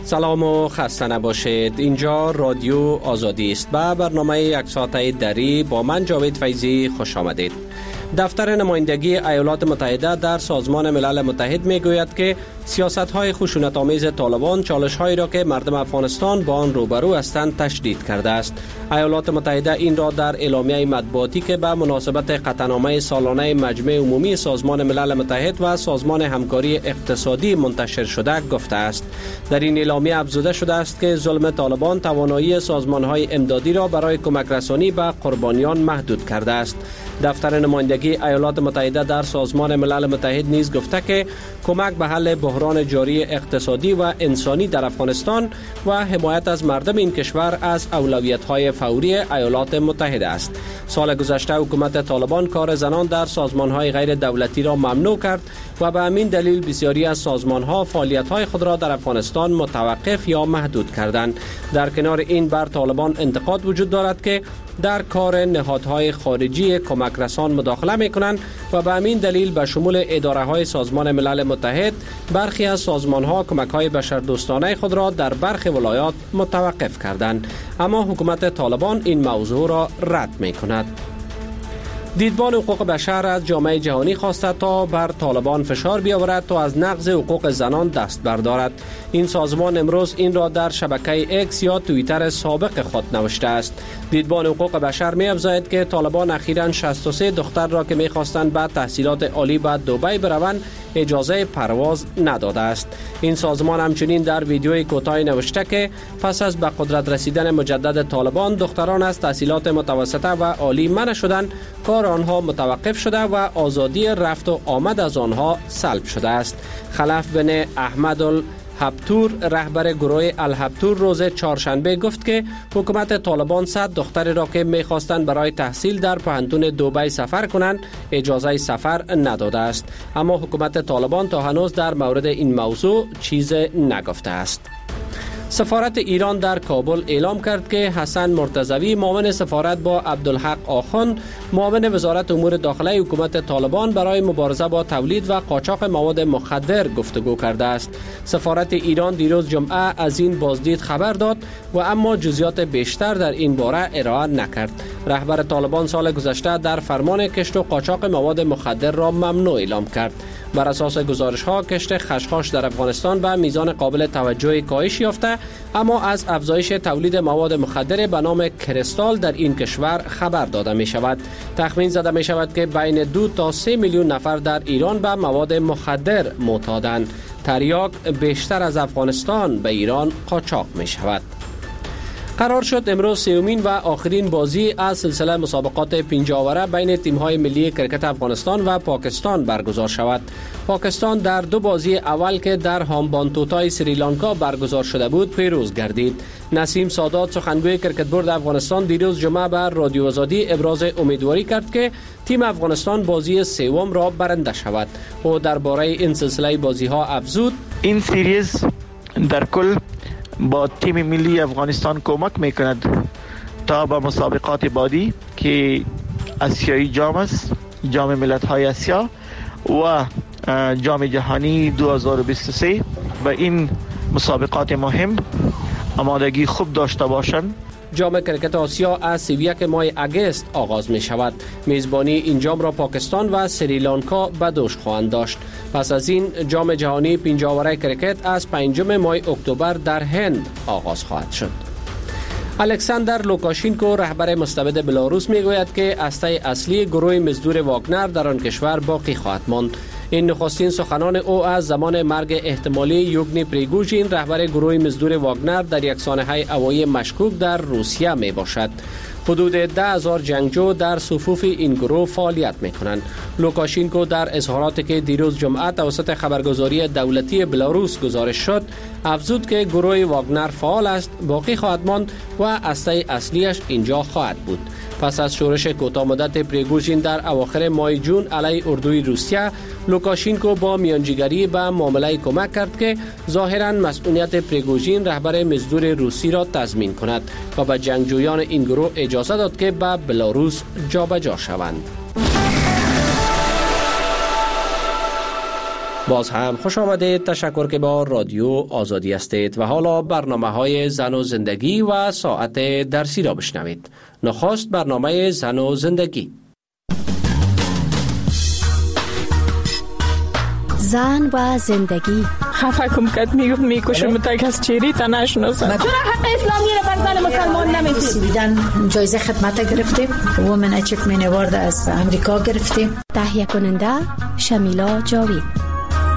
سلام و خسته نباشید. اینجا رادیو آزادی است. به برنامه یک ساعته دری با من جاوید فیضی خوش آمدید. دفتر نمایندگی ایالات متحده در سازمان ملل متحد می گوید که سیاست‌های خشونت‌آمیز طالبان چالش‌هایی را که مردم افغانستان با آن روبرو هستند تشدید کرده است. ایالات متحده این را در اعلامیه مطبوعاتی که به مناسبت قطعنامه سالانه مجمع عمومی سازمان ملل متحد و سازمان همکاری اقتصادی منتشر شده گفته است. در این اعلامیه افزوده شده است که ظلم طالبان توانایی سازمان‌های امدادی را برای کمک رسانی به قربانیان محدود کرده است. دفتر نمایندگی ایالات متحده در سازمان ملل متحد نیز گفته که کمک به حل بحران جاری اقتصادی و انسانی در افغانستان و حمایت از مردم این کشور از اولویت‌های فوری ایالات متحده است. سال گذشته حکومت طالبان کار زنان در سازمان‌های غیر دولتی را ممنوع کرد و به همین دلیل بسیاری از سازمان‌ها فعالیت‌های خود را در افغانستان متوقف یا محدود کردند. در کنار این بر طالبان انتقاد وجود دارد که در کار نهادهای خارجی کمک رسان مداخله می‌کنند و به همین دلیل به شمول اداره‌های سازمان ملل متحد برخی از سازمان‌ها کمک‌های بشردوستانه خود را در برخی ولایات متوقف کردند، اما حکومت طالبان این موضوع را رد می‌کند. دیدبان حقوق بشر از جامعه جهانی خواسته تا بر طالبان فشار بیاورد تا از نقض حقوق زنان دست بردارد. این سازمان امروز این را در شبکه اکس یا توییتر سابق خود نوشته است. دیدبان حقوق بشر می افزاید که طالبان اخیراً 63 دختر را که می خواستند به تحصیلات عالی به دبی بروند اجازه پرواز نداده است. این سازمان همچنین در ویدیوی کوتاهی نوشته که پس از به قدرت رسیدن مجدد طالبان دختران از تحصیلات متوسطه و عالی منع شدند، کار آنها متوقف شده و آزادی رفت و آمد از آنها سلب شده است. خلف بن احمد هبتور رهبر گروه الهبتور روز چهارشنبه گفت که حکومت طالبان 100 دختری را که می‌خواستند برای تحصیل در پوهنتون دبی سفر کنند اجازه سفر نداده است، اما حکومت طالبان تا هنوز در مورد این موضوع چیز نگفته است. سفارت ایران در کابل اعلام کرد که حسن مرتضوی معاون سفارت با عبدالحق آخوند معاون وزارت امور داخله حکومت طالبان برای مبارزه با تولید و قاچاق مواد مخدر گفتگو کرده است. سفارت ایران دیروز جمعه از این بازدید خبر داد و اما جزئیات بیشتر در این باره ارائه نکرد. رهبر طالبان سال گذشته در فرمان کشت و قاچاق مواد مخدر را ممنوع اعلام کرد. بر اساس گزارش‌ها کشت خشخاش در افغانستان به میزان قابل توجهی کاهش یافته، اما از افزایش تولید مواد مخدر به نام کریستال در این کشور خبر داده می شود. تخمین زده می شود که بین 2 تا 3 میلیون نفر در ایران به مواد مخدر معتادند. تریاک بیشتر از افغانستان به ایران قاچاق می شود. قرار شد امروز سومین و آخرین بازی از سلسله مسابقات 5 آوره بین تیم‌های ملی کرکت افغانستان و پاکستان برگزار شود. پاکستان در 2 بازی اول که در هامبانتوتای سریلانکا برگزار شده بود پیروز گردید. نسیم سادات سخنگوی کرکت بورد افغانستان دیروز جمعه بر رادیو آزادی ابراز امیدواری کرد که تیم افغانستان بازی سوم را برنده شود. او درباره این سلسله بازی‌ها افزود: این سریز در کل با تیم ملی افغانستان کمک میکند تا به مسابقات بعدی که آسیایی جام است، جام ملت‌های آسیا و جام جهانی 2023 و این مسابقات مهم آمادگی خوب داشته باشند. جام کرکت آسیا از 31 ماه اگست آغاز می شود. میزبانی این جام را پاکستان و سریلانکا به دوش خواهند داشت. پس از این جام جهانی 5 آوره کرکت از 5 ماه اکتبر در هند آغاز خواهد شد. الکساندر لوکاشینکو رهبر مستبد بلاروس می گوید که هسته اصلی گروه مزدور واگنر در آن کشور باقی خواهد ماند. این نخستین سخنان او از زمان مرگ احتمالی یوگنی پریگوژین رهبر گروه مزدور واگنر در یک سانحه هوایی مشکوک در روسیه می باشد. حدود 10,000 جنگجو در صفوف این گروه فعالیت می‌کنند. لوکاشینکو در اظهاراتی که دیروز جمعه توسط خبرگزاری دولتی بلاروس گزارش شد، افزود که گروه واگنر فعال است، باقی خواهد ماند و هسته اصلیش اینجا خواهد بود. پس از شورش کوتاه مدت پریگوژین در اواخر ماه جون علیه اردوی روسیه، لوکاشینکو با میانجیگری به معامله کمک کرد که ظاهراً مسئولیت پریگوژین رهبر مزدور روسی را تضمین کند و به جنگجویان این گروه اجازه داد که به بلاروس جابجا شوند. باز هم خوش آمدید. تشکر که با رادیو آزادی هستید و حالا برنامه های زن و زندگی و ساعت درسی را بشنوید. نخست برنامه زن و زندگی. زن و زندگی. خفه کم کد میکشم تک از چیری تا نشناسم. چرا حق اسلامی را بر زن مسلمان نمیدید؟ دیدن جایزه خدمت گرفتیم. وومن اچیومنت اوارد از امریکا گرفتیم. تهیه کننده شمیلا جاوید.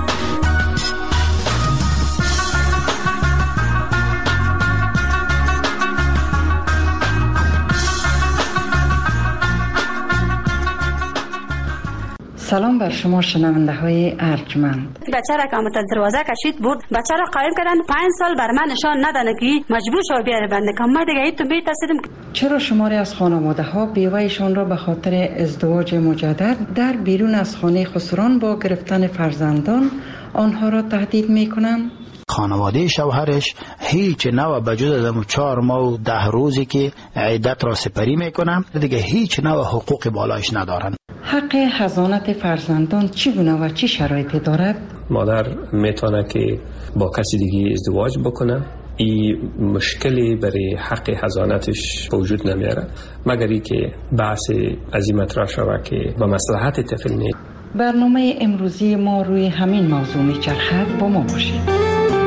سلام بر شما شنونده های ارجمند. بچه را که از دروازه کشید برد، بچه را قایم کردن 5 سال بر من نشان ندادن که مجبور شو بیاره بنده کم. ما دیگه تو میترسیدم. چرا شماری از خانواده ها بیوهشان را به خاطر ازدواج مجدد در بیرون از خانه خسران با گرفتن فرزندان آنها را تهدید میکنند؟ خانواده شوهرش هیچ نوع بجز از 4 ماه و 10 روزی که عدت را سپری میکنم دیگه هیچ نوع حقوق بالایش ندارن. حق حضانت فرزندان چگونه و چه شرایطی دارد؟ مادر میتونه که با کسی دیگه ازدواج بکنه. این مشکلی برای حق حضانتش وجود نمیاره مگر ای که بحث از این مطرح شود که با مصلحت طفل نیست. برنامه امروزی ما روی همین موضوع میچرخد. با ما باشید.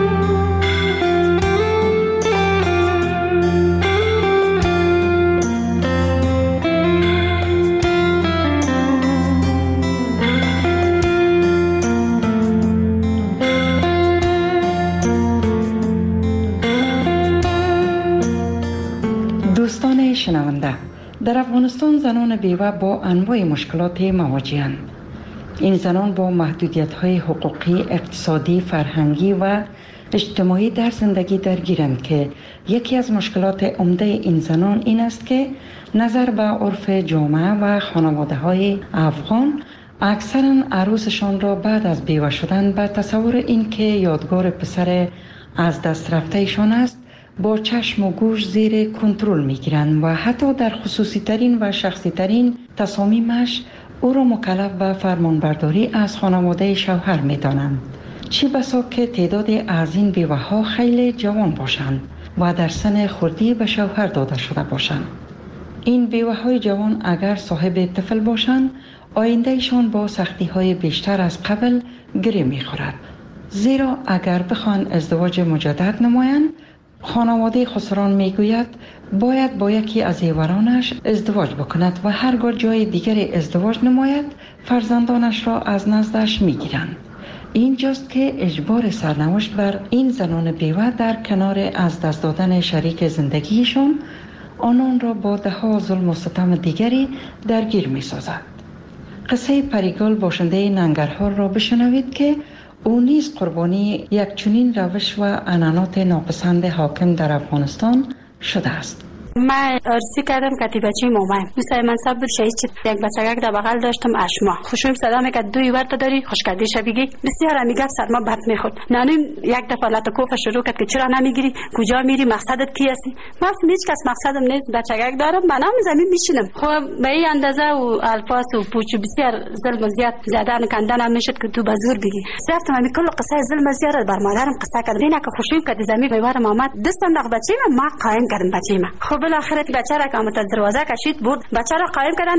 دوستان شنونده، در افغانستان زنان بیوه با انواع مشکلات مواجه‌اند. این زنان با محدودیت‌های حقوقی، اقتصادی، فرهنگی و اجتماعی در زندگی درگیرند که یکی از مشکلات عمده این زنان این است که نظر به عرف جامعه و خانواده‌های افغان اکثراً عروسشان را بعد از بیوه شدن به تصور این که یادگار پسر از دست رفته‌شان است با چشم و گوش زیر کنترل میگیرند و حتی در خصوصی ترین و شخصی ترین تصامیمش او را مکلف به فرمانبرداری از خانواده شوهر میدانند. چه بسا که تعداد از این بیوه ها خیلی جوان باشند و در سن خردی به شوهر داده شده باشند. این بیوه های جوان اگر صاحب طفل باشند آیندهشان با سختی های بیشتر از قبل گره میخورد، زیرا اگر بخوان ازدواج مجدد نمایند خانواده خسران میگوید باید با یکی از زیورانش ازدواج بکند و هرگاه جای دیگر ازدواج نماید فرزندانش را از نزدش میگیرند. اینجاست که اجبار سرنوشت بر این زنان بیوه در کنار از دست دادن شریک زندگیشون آنان را با ده‌ها ظلم و ستم دیگری درگیر میسازد. قصه پریگل باشنده ننگرهار را بشنوید که او نیز قربانی یک چنین روش و عنعنات ناپسند حاکم در افغانستان شده است. من عرضی کردم که بچه مامان مثل منصب بود شهید شد. یک بچگک در بغل داشتم اشما خوشم صدا میکرد دوی ورد داری خوش کردی شبیگی بسیار میگفت سرما بد میخورد. نانیم یک دفعه لطکوف شروع کرد که چرا نمیگیری، کجا میری، مقصدت کی هستی؟ من هیچ کس مقصدم نیست، بچگک دارم منم زمین میشینم. خب به این اندازه و الفاظ و پوچ بسیار ظلم زیاد زدن کندن میشد که تو بزور بگی. رفتم همین کل قصه ظلم زیاد بر مادرم قصه کردم. اینا که خوشم کرد زمین بیوارم آمد دست انداخت بچه ما قایم کردم بچه ما. خب بالاخره بچه را که از دروازه کشید برد، بچه را قایم کردن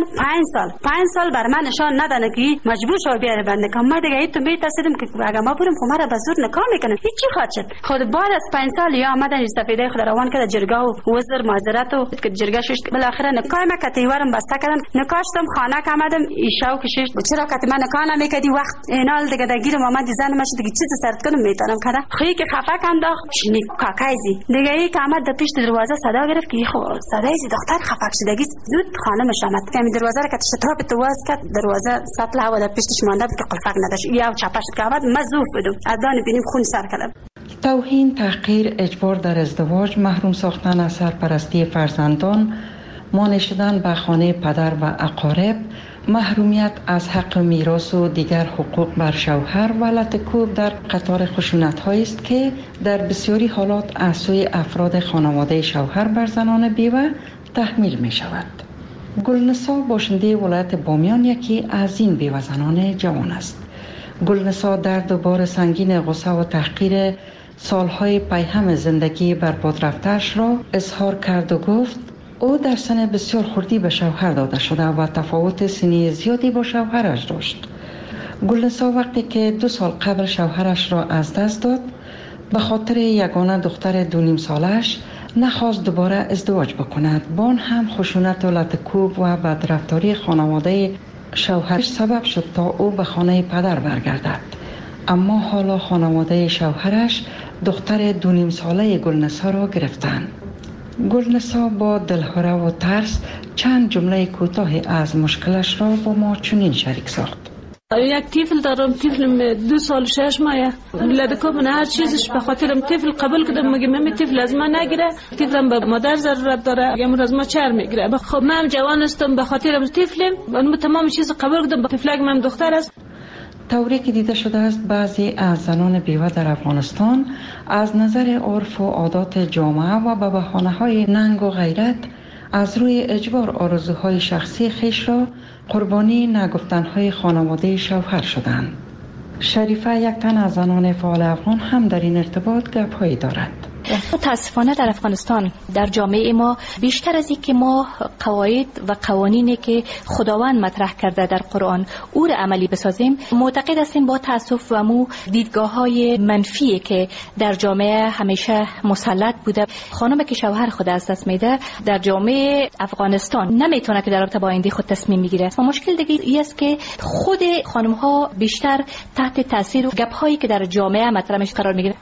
5 سال بر من نشان ندادن که مجبور شو بیاره بنده کم. ما دیگه تو میترسیدم که اگه ما بریم خب ما را به زور نکاح میکنن. هیچی خواهد شد. خود بعد از 5 سال یا آمدن سفیده خود روان کرد جرگه و وزیر معذرت و که جرگه شش بالاخره نکاح ما کتیوارم بسته کردم. نکاشتم خانه که آمدم ایشاو کشید چرا که من نکاح نمیکردی وقت اینال دیگه دگیر محمد زن مشد دیگه چیز سرت کنم میتونم کدا خی که خفه انداخت چنی کاکایزی دیگه ای که آمد در پیش دروازه صدا گرفت که خب صدای دختر خفه شدگی زود خانمش آمد که دروازه را که تشتاب تو واز کرد دروازه سطل هوا در پیشش مانده بود که قلفک نداشت یا چپش که آمد مزوف بدم از دان بینیم خون سر کردم. توهین، تحقیر، اجبار در ازدواج، محروم ساختن از سرپرستی فرزندان، مانع شدن به خانه پدر و اقارب، محرومیت از حق میراث و دیگر حقوق بر شوهر و لطکوب در قطار خشونت‌هایی است که در بسیاری حالات از سوی افراد خانواده شوهر بر زنان بیوه تحمیل می شود. گلنسا باشنده ولایت بامیان یکی از این بیوه زنان جوان است. گلنسا درد و بار سنگین غصه و تحقیر سالهای پیهم زندگی بر باد رفته‌اش را اظهار کرد و گفت او در سن بسیار خردی به شوهر داده شده و تفاوت سنی زیادی با شوهرش داشت. گلنسا وقتی که 2 سال قبل شوهرش را از دست داد، به خاطر یگانه دختر 2.5 سالش نخواست دوباره ازدواج بکند. بان هم خشونت و لطکوب و بدرفتاری خانواده شوهرش سبب شد تا او به خانه پدر برگردد. اما حالا خانواده شوهرش دختر 2.5 ساله گلنسا را گرفتند. گلنسا با دلهره و ترس چند جمله کوتاه از مشکلش را با ما چنین شریک ساخت. یک طفل دارم، طفلم 2 سال 6 ماه. لدکا من هر چیزش به خاطرم طفل قبول کردم، مگه من طفل از من نگیره، طفلم به مادر ضرورت داره، اگه از ما چر میگیره. خب من جوان هستم، به خاطرم طفلم من تمام چیز قبول کردم، طفلک من دختر است. طوری که دیده شده است بعضی از زنان بیوه در افغانستان از نظر عرف و عادات جامعه و به بهانه‌های ننگ و غیرت از روی اجبار آرزوهای شخصی خیش را قربانی نگفتنهای خانواده شوهر شدند. شریفه یک تن از زنان فعال افغان هم در این ارتباط گپ‌هایی دارد. متاسفانه در افغانستان در جامعه ما بیشتر از این که ما قواعد و قوانینی که خداوند مطرح کرده در قرآن او را عملی بسازیم، معتقد هستیم با تاسف و مو دیدگاه‌های منفی که در جامعه همیشه مسلط بوده. خانمی که شوهر خود از دست میده در جامعه افغانستان نمیتونه که در رابطه با آینده خود تصمیم بگیره. و مشکل دیگه است که خود خانم‌ها بیشتر تحت تاثیر گپ‌هایی که در جامعه مطرح میشه قرار میگیره.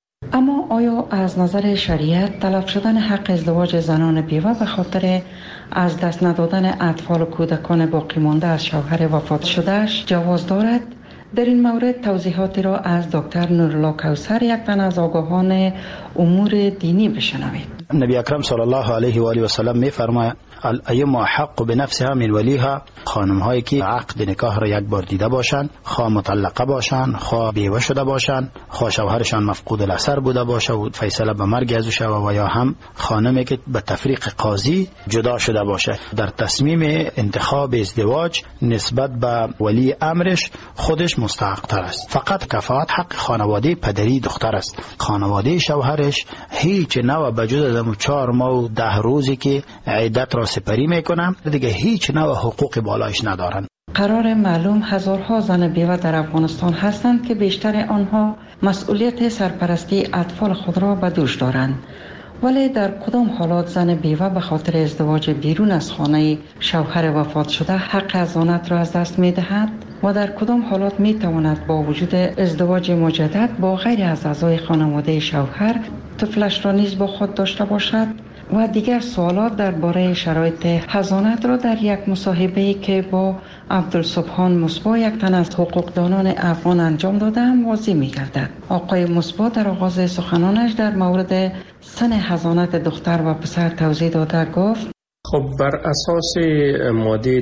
اما آیا از نظر شریعت تلف شدن حق ازدواج زنان بیوه به خاطر از دست ندادن اطفال و کودکان باقی مانده از شوهر وفات شدهش جواز دارد؟ در این مورد توضیحاتی را از دکتر نورالله کوثر، یک تن از آگاهان امور دینی، بشنوید. نبی اکرم صلی الله علیه و آله و سلم می‌فرماید الایما حق بنفسها من ولیها، خانم هایی که عقد نکاح را یک بار دیده باشند، خواه مطلقه باشند، خواه بیوه شده باشند، خواه شوهرشان مفقود الاثر بوده باشه و فیصله به مرگ ازو شوه، و یا هم خانمی که به تفریق قاضی جدا شده باشه، در تصمیم انتخاب ازدواج نسبت به ولی امرش خودش مستحق تر است. فقط کفایت حق خانواده پدری دختر است. خانواده شوهرش هیچ نوع بجز 4 ماه و 10 روزی که عدت را سپری میکنم دیگه هیچ نوع حقوق بالایش ندارن. قرار معلوم هزارها زن بیوه در افغانستان هستند که بیشتر آنها مسئولیت سرپرستی اطفال خود را به دوش دارند. ولی در کدام حالات زن بیوه به خاطر ازدواج بیرون از خانه شوهر وفات شده حق حضانت را از دست می دهد و در کدام حالات می تواند با وجود ازدواج مجدد با غیر از اعضای خانواده شوهر طفلش را نیز با خود داشته باشد؟ و دیگر سوالات درباره شرایط حضانت را در یک مصاحبه‌ای که با عبدالسبحان مصباح، یک تن از حقوقدانان افغان انجام دادم واضح می‌گردد. آقای مصباح در آغاز سخنانش در مورد سن حضانت دختر و پسر توضیح داده گفت: خب بر اساس ماده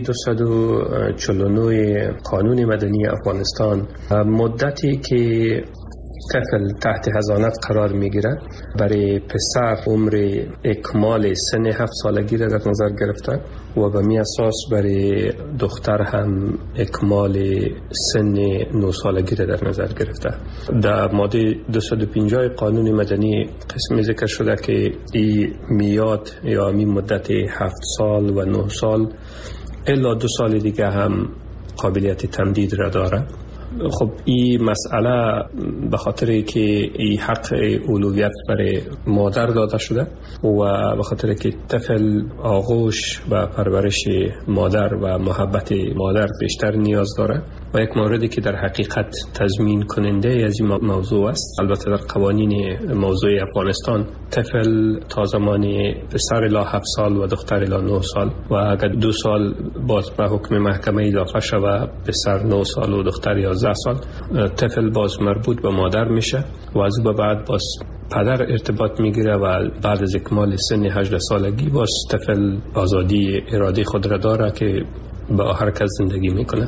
249 قانون مدنی افغانستان مدتی که طفل تحت حضانت قرار میگیرد برای پسر عمر اکمال سن 7 سالگی را در نظر گرفته و به می اساس برای دختر هم اکمال سن 9 سالگی را در نظر گرفته. در ماده 250 قانون مدنی قسمی ذکر شده که این میاد یا می مدت 7 سال و 9 سال الا 2 سال دیگه هم قابلیت تمدید را داره. خب این مسئله به خاطر که این حق اولویت برای مادر داده شده و به خاطر که طفل آغوش و پرورش مادر و محبت مادر بیشتر نیاز داره و یک موردی که در حقیقت تضمین کننده از این موضوع است. البته در قوانین موضوع افغانستان طفل تا زمان پسر الی 7 سال و دختر الی 9 سال و اگر 2 سال باز به حکم محکمه اضافه شود پسر 9 سال و دختر 11 سال طفل باز مربوط به مادر میشه و از او بعد باز پدر ارتباط میگیره و بعد از اکمال سن 18 سالگی باز طفل آزادی ارادی خود را داره که با هر کس زندگی میکنه.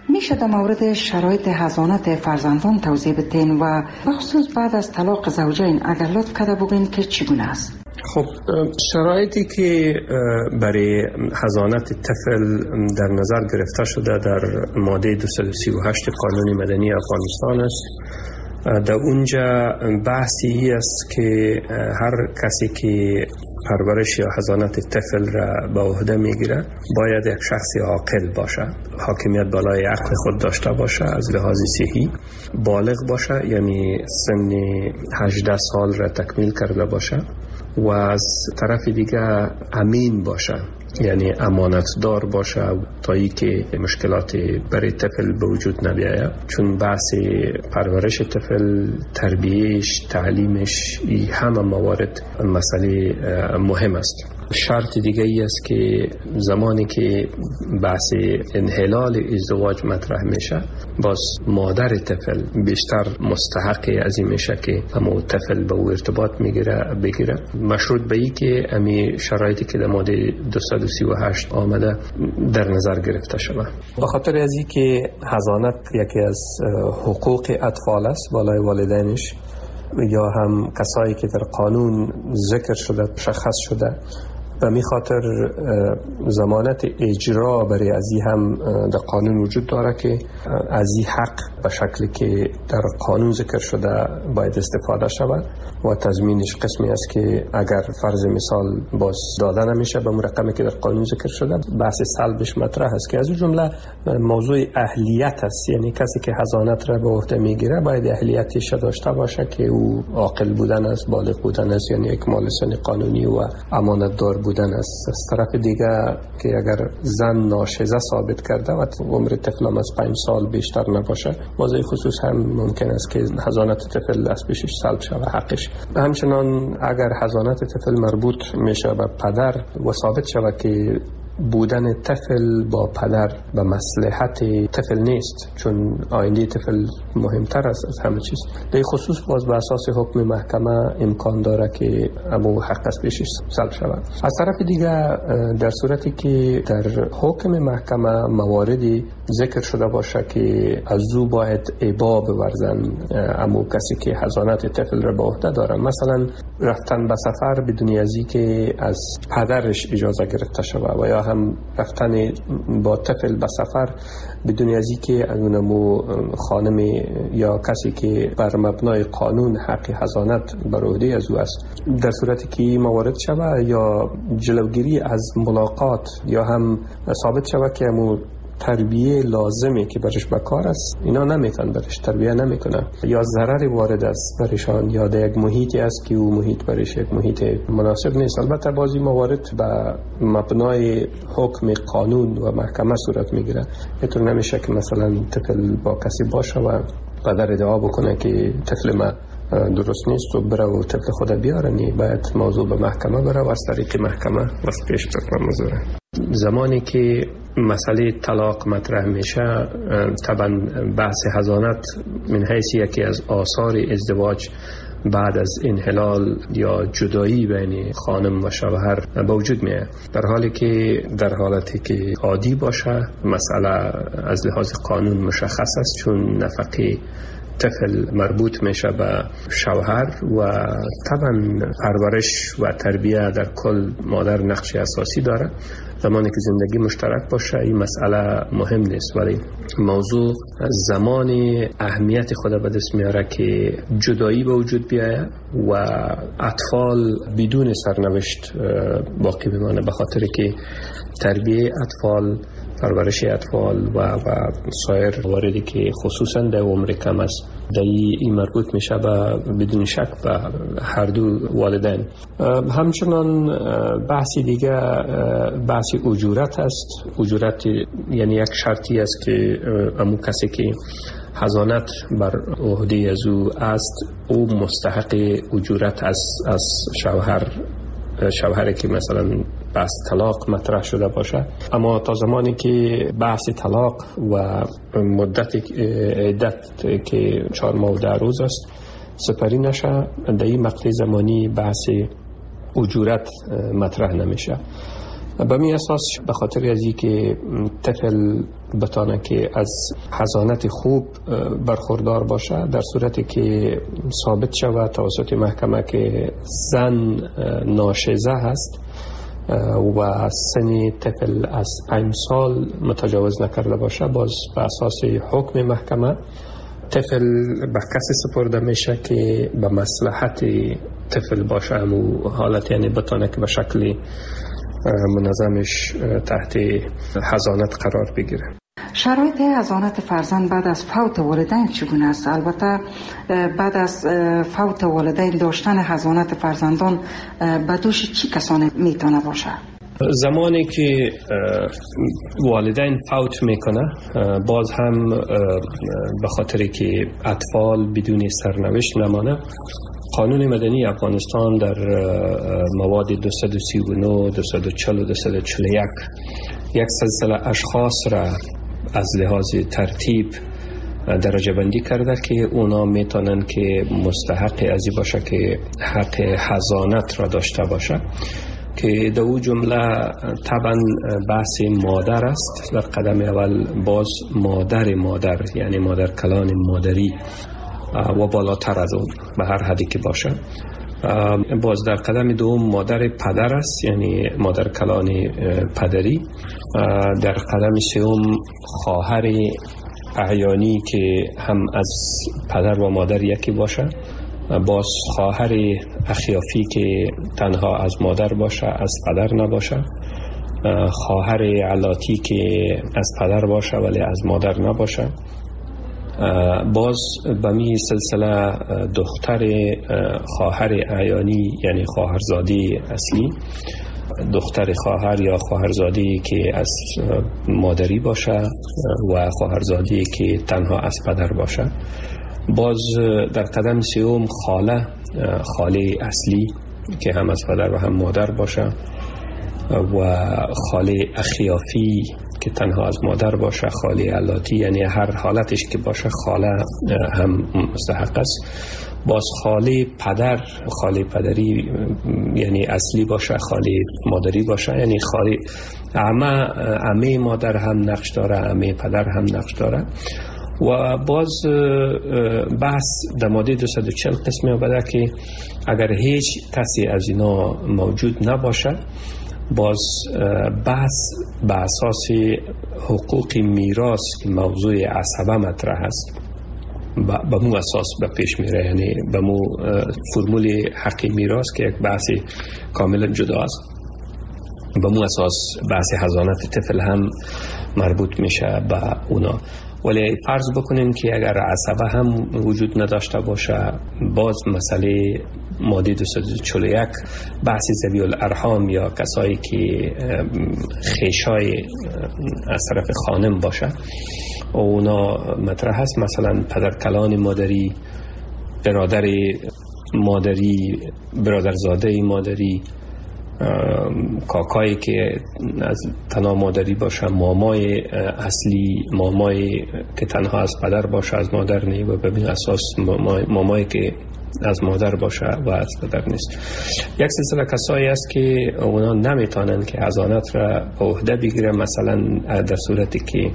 میشه در مورد شرایط حضانت فرزندان توضیح بدین و بخصوص بعد از طلاق زوجین اگر لطف کرده بگین که چگونه است؟ خب شرایطی که برای حضانت طفل در نظر گرفته شده در ماده 238 قانون مدنی افغانستان است. در اونجا بحثی است که هر کسی که پرورش یا حضانت طفل را به عهده میگیره باید یک شخص عاقل باشه، حاکمیت بالای عقل خود داشته باشه، از لحاظ صحی بالغ باشه، یعنی سن 18 سال را تکمیل کرده باشه و از طرف دیگه امین باشه، یعنی امانتدار باشه تا ای که مشکلات برای طفل به وجود نبیاید. چون بحث پرورش طفل، تربیهش، تعلیمش، این همه موارد مسئله مهم است. شرط دیگه ای است که زمانی که بحث انحلال ازدواج مطرح میشه باز مادر طفل بیشتر مستحق از این میشه که همون طفل به او ارتباط بگیره مشروط به ای که امی شرایطی که در ماده 238 آمده در نظر گرفته شود. به خاطر از این که حضانت یکی از حقوق اطفال است بالای والدینش، یا هم کسایی که در قانون ذکر شده مشخص شده، و می خاطر ضمانت اجرا برای از این هم در قانون وجود داره که از این حق به شکلی که در قانون ذکر شده باید استفاده شود و تضمینش قسمی است که اگر فرض مثال باز داده نمیشه به رقمی که در قانون ذکر شده، بحث سلبش مطرح است که از اون جمله موضوع اهلیت است. یعنی کسی که حضانت را به عهده میگیره باید اهلیتش داشته باشه که او عاقل بودن است، بالغ بودن است، یعنی اکمال سن قانونی و امانت دار بودن است. از طرف دیگه که اگر زن ناشزه ثابت کرده و عمر طفل از 5 سال بیشتر نباشه، موضوع خصوص هم ممکن است که حضانت طفل از پیشش سلب شود حقش. همچنان اگر حضانت طفل مربوط میشه به پدر و ثابت شود که بودن طفل با پدر به مصلحت طفل نیست، چون آینده طفل مهمتر است از همه چیز، در خصوص باز به اساس حکم محکمه امکان داره که ابو حق از پیشش سلب شود. از طرف دیگه در صورتی که در حکم محکمه مواردی ذکر شده باشه که از او باید ابا بورزن امو کسی که حضانت طفل را به عهده داره، مثلا رفتن به سفر بدون ازی که از پدرش اجازه گرفته شود، و یا هم رفتن با طفل به سفر بدون ازی که اونمو خانم یا کسی که بر مبنای قانون حق حضانت بر عهده از او است، در صورتی که موارد شود یا جلوگیری از ملاقات یا هم ثابت شود که امو تربیه لازمی که برش بکار است اینا نمیتون برش تربیه نمیکنه، یا ضرر وارد است برشان، یا در یک محیطی است که او محیط برش یک محیط مناسب نیست. البته بعضی موارد به مبنای حکم قانون و محکمه صورت میگیره. اینطور نمیشه که مثلا طفل با کسی باشه و پدر ادعا بکنه که طفل ما درست نیست و بره و طفل خود بیاره، باید موضوع به محکمه بره و از طریق محکمه واسه پیش بره موضوع. زمانی که مسئله طلاق مطرح میشه، طبعا بحث حضانت من حیث یکی از آثار ازدواج بعد از انحلال یا جدایی بین خانم و شوهر به وجود میاد، در حالی که در حالتی که عادی باشه مسئله از لحاظ قانون مشخص است، چون نفقه طفل مربوط میشه به شوهر و طبعا پرورش و تربیه در کل مادر نقش اساسی داره. زمانی که زندگی مشترک باشه این مسئله مهم نیست، ولی موضوع زمان اهمیت خود به دست میاره که جدایی به وجود بیاید و اطفال بدون سرنوشت باقی بمانه، به خاطر که تربیه اطفال، پرورش اطفال و سایر مواردی که خصوصا در عمر کم است در این مربوط میشه بدون شک به هر دو والدین. همچنان بحثی دیگه بحث اجورت است. اجورت یعنی یک شرطی است که امو کسی که حضانت بر عهده از او است او مستحق اجورت از شوهری که مثلا بحث طلاق مطرح شده باشه. اما تا زمانی که بحث طلاق و مدت عدت که 4 ماه و 10 روز است سپری نشه، در این مقطع زمانی بحث اجورت مطرح نمیشه. به می اساس به خاطر از این که طفل بتانه که از حضانت خوب برخوردار باشه، در صورتی که ثابت شود توسط محکمه که زن ناشزه هست و سن طفل از 5 سال متجاوز نکرده باشه، باز به اساس حکم محکمه طفل به کسی سپرده میشه که به مصلحت طفل باشه، همون حالت یعنی بتانه که به شکل منظمش تحت حضانت قرار بگیره. شرایط حضانت فرزند بعد از فوت والدین چگونه است؟ البته بعد از فوت والدین داشتن حضانت فرزندان به دوش چی کسانی میتونه باشه؟ زمانی که والدین فوت میکنه، باز هم به خاطر که اطفال بدون سرنوشت نمانه، قانون مدنی افغانستان در مواد 239 240 و 241 یک سلسله اشخاص را از لحاظ ترتیب درجه بندی کرده که اونا میتونن که مستحق ازی باشه که حق حضانت را داشته باشه، که در او جمله طبعا بحث مادر است. در قدم اول باز مادر یعنی مادر کلان مادری و بالاتر از اون به هر حدی که باشه. باز در قدم دوم مادر پدر است، یعنی مادر کلان پدری. در قدم سوم خواهر اعیانی که هم از پدر و مادر یکی باشه. باز خواهر اخیافی که تنها از مادر باشه، از پدر نباشه. خواهر علاتی که از پدر باشه ولی از مادر نباشه. باز به می سلسله دختر خواهر اعیانی یعنی خواهرزاده اصلی، دختر خواهر یا خواهرزاده که از مادری باشه و خواهرزاده که تنها از پدر باشه. باز در قدم سوم خاله اصلی که هم از پدر و هم مادر باشه و خاله اخیافی که تنها از مادر باشه. خاله علاتی یعنی هر حالتش که باشه خاله هم مستحق است. باز خاله پدری یعنی اصلی باشه، خاله مادری باشه، یعنی خاله عمه مادر هم نقش داره، عمه پدر هم نقش داره. و باز بحث در ماده 240 قسمی آمده که اگر هیچ کسی از اینا موجود نباشه، باز بحث به اساس حقوق میراث که موضوع عصبه مطرح است به مو اساس به پیش میره، یعنی به مو فرمول حق میراث که یک بحث کاملا جدا است، به مو اساس بحث حضانت طفل هم مربوط میشه به اونا. ولی فرض بکنیم که اگر عصبه هم وجود نداشته باشه، باز مسئله ماده 241 بحث ذوی الارحام یا کسایی که خیشای از طرف خانم باشه اونا مطرح هست. مثلا پدرکلان مادری، برادر مادری، برادرزاده مادری، کاکایی که از تنها مادری باشه، مامای اصلی، مامای که تنها از پدر باشه از مادر نی و به اساس مامایی که از مادر باشه و از پدر نیست. یک سلسله کسایی است که اونا نمیتونن که حضانت را به عهده بگیره. مثلا در صورتی که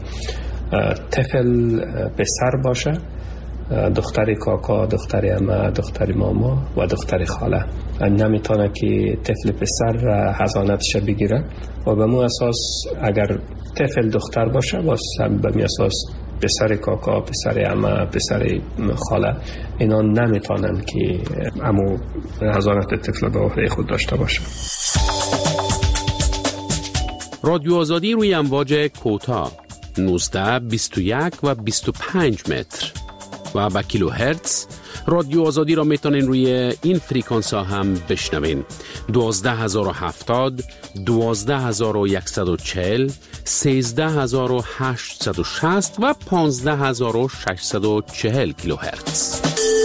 طفل پسر باشه، دختر کاکا، دختر عمه، دختر ماما و دختر خاله نمیتونه که طفل پسر حضانتش بگیره و به مو اساس اگر طفل دختر باشه باز به می اساس پسر کاکا، پسر عمه، پسر خاله اینا نمیتونن که امو حضانت طفل به عهده خود داشته باشه. رادیو آزادی روی امواج کوتاه 19 21 و 25 متر و با کیلو هرتز. رادیو آزادی را میتونین روی این فریکانس ها هم بشنوین: 12070 12140 13860 و 15640 کیلو هرتز.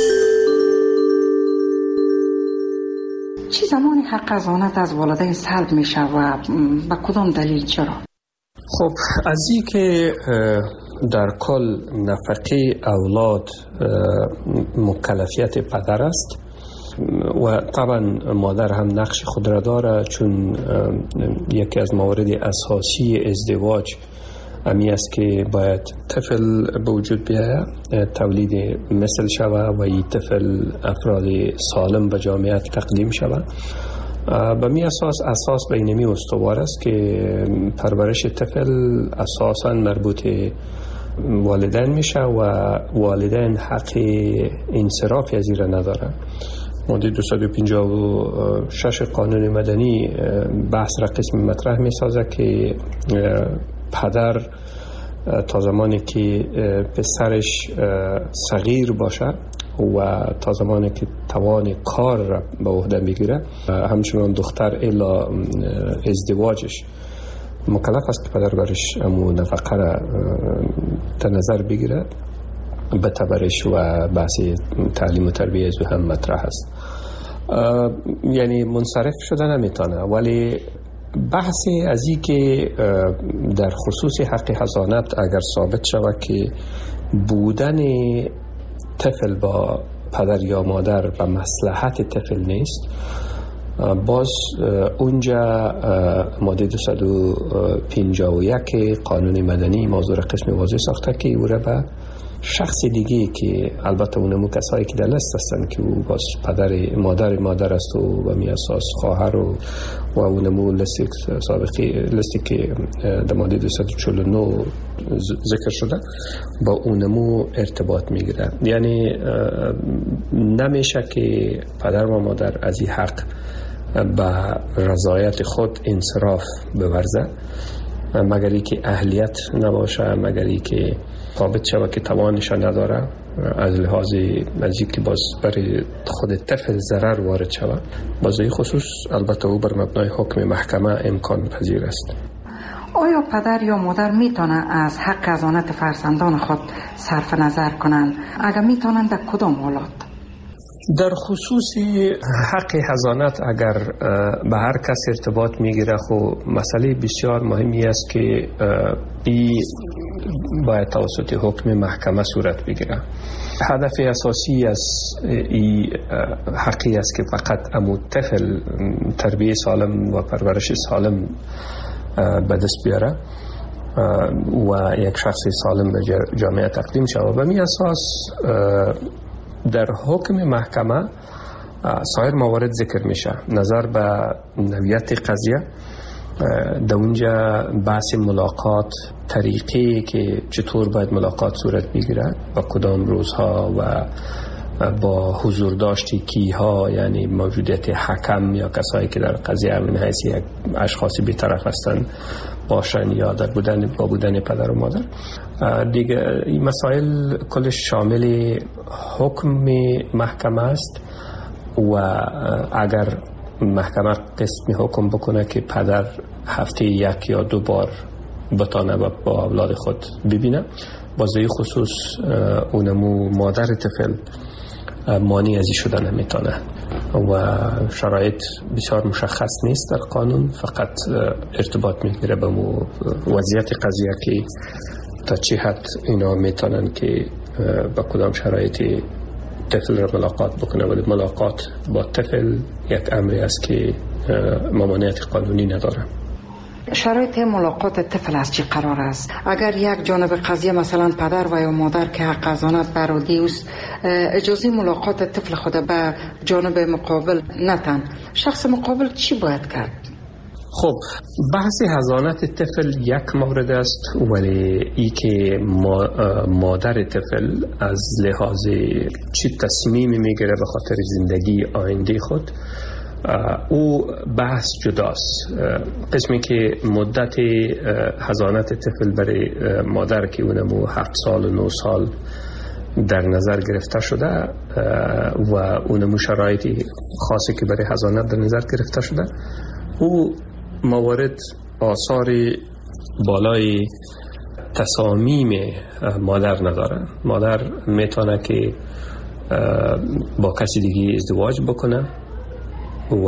چه زمانی حق حضانت از والدین سلب میشه و با کدام دلیل چرا؟ خب از این که در کل نفقه اولاد مکلفیت پدر است و طبعا مادر هم نقش خود را داره، چون یکی از موارد اساسی ازدواج امی است که باید طفل به وجود بیاید، تولید مثل شود و این طفل افراد سالم به جامعه تقدیم شود. به می اساس بینمی استوار است که پرورش طفل اساساً مربوط والدین میشه و والدین حق انصراف از این ندارن. ماده 256 قانون مدنی بحث را قسم مطرح می سازه که پدر تا زمانی که پسرش صغیر باشه و تا زمانی که توان کار را به عهده میگیره، همچنان دختر الا ازدواجش مکلف است که پدر برش امو نفقه را در نظر بگیره. به تبرش و بحث تعلیم و تربیه از هم مطرح است. یعنی منصرف شده نمیتونه، ولی بحثی از این که در خصوص حق حضانت اگر ثابت شود که بودن طفل با پدر یا مادر به مصلحت طفل نیست، باز اونجا ماده 251 قانون مدنی موضوع قسم واضح ساخته که او را به شخص دیگه که البته اونمو کسایی که در لست هستن که او باز پدر مادر است و به می اساس خواهر و اونمو لستی که در ماده 249 ذکر شده با اونمو ارتباط میگیره. یعنی نمیشه که پدر و مادر از این حق به رضایت خود انصراف بورزه مگری که اهلیت نباشه، مگری که ثابت شود که توانش نداره، از لحاظ از که باز برای خود طفل ضرر وارد شود. باز این خصوص البته او بر مبنای حکم محکمه امکان پذیر است. آیا پدر یا مادر میتونن از حق حضانت فرزندان خود صرف نظر کنند؟ اگر میتونن در کدام حالات؟ در خصوص حق حضانت اگر به هر کس ارتباط میگیره، خب مسئله بسیار مهمی است که این باید توسط حکم محکمه صورت بگیره. هدف اساسی از این حقی است که فقط امو طفل تربیه سالم و پرورش سالم به دست بیاره و یک شخص سالم به جامعه تقدیم شود. به می اساس در حکم محکمه سایر موارد ذکر میشه. نظر به نوعیت قضیه، در اونجا بحث ملاقات، طریقی که چطور باید ملاقات صورت بگیرد و کدام روزها و با حضور داشتی کیها، یعنی موجودیت حکم یا کسایی که در قضیه من حیث یک اشخاصی بی‌طرف هستند باشن یا در بودن پدر و مادر. دیگه این مسائل کلش شامل حکم محکمه است و اگر محکمه قسم حکم بکنه که پدر هفته 1 یا 2 بار بتانه با اولاد خود ببینه، بازه خصوص اونمو مادر طفل مانع ازی شدن نمیتونه و شرایط بسیار مشخص نیست در قانون، فقط ارتباط میگیره به وضعیت قضیه که تا چه حد اینا میتونن که با کدام شرایطی طفل را ملاقات بکنه. ولی ملاقات با طفل یک امری است که ممانعت قانونی نداره. شرایط ملاقات طفل از چی قرار است؟ اگر یک جانب قضیه مثلا پدر و یا مادر که حق حضانت بر عهده است اجازه ملاقات طفل خود به جانب مقابل نتن، شخص مقابل چی باید کرد؟ خب بحث حضانت طفل یک مورد است، ولی ای که مادر طفل از لحاظ چی تصمیمی میگیره به خاطر زندگی آینده خود، او بحث جداست. قسمی که مدت حضانت طفل برای مادر که اونمو 7 سال و 9 سال در نظر گرفته شده و اونمو شرایطی خاصی که برای حضانت در نظر گرفته شده، او موارد آثار بالای تصامیم مادر نداره. مادر میتونه که با کسی دیگه ازدواج بکنه و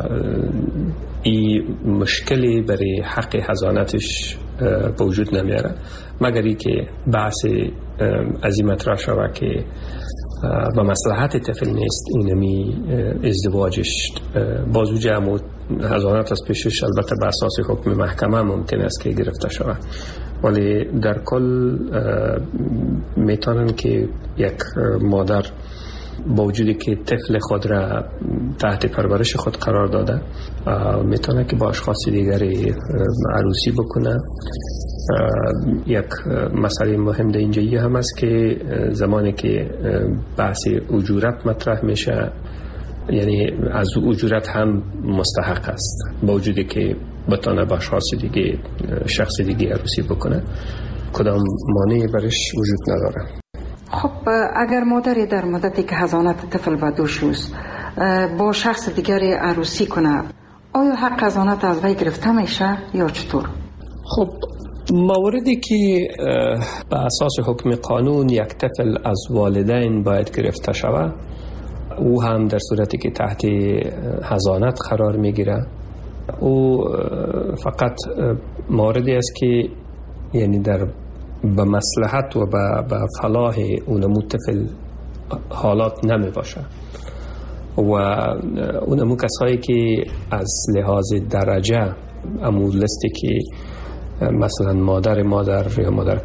این مشکلی برای حق حضانتش به وجود نمیاره، مگر که بحث از این مطرح شود که و مصلحت طفل نیست اینمی ازدواجش بازو جمع حضانت از پیشش، البته بر اساس حکم محکمه ممکن است که گرفته شود. ولی در کل میتونن که یک مادر با وجودی که طفل خود را تحت پرورش خود قرار داده میتونه که با اشخاص دیگری عروسی بکنه. یک مسئله مهم در اینجایی هم است که زمانی که بحث اجورت مطرح میشه، یعنی از اجورت هم مستحق است با وجودی که بتونه با اشخاص دیگه شخص دیگه عروسی بکنه، کدام مانعی برش وجود نداره. خب اگر مادری در مدتی که حضانت طفل به دوش است با شخص دیگری عروسی کنه، آیا حق حضانت از وی گرفته میشه یا چطور؟ خب موردی که به اساس حکم قانون یک طفل از والدین باید گرفته شود، او هم در صورتی که تحت حضانت قرار میگیره، او فقط موردی است که یعنی در به مصلحت و به فلاح اونمو طفل حالات نمی باشه و اونمو کسایی که از لحاظ درجه امو لستی که مثلا مادر یا مادر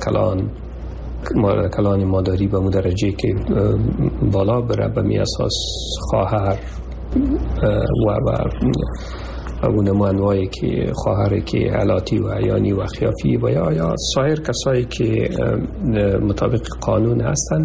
کلان مادری به درجه که بالا بره، به می اساس خواهر و اونمو انواعی که خواهری که علاتی و عیانی و خیافی و یا سایر کسایی که مطابق قانون هستن،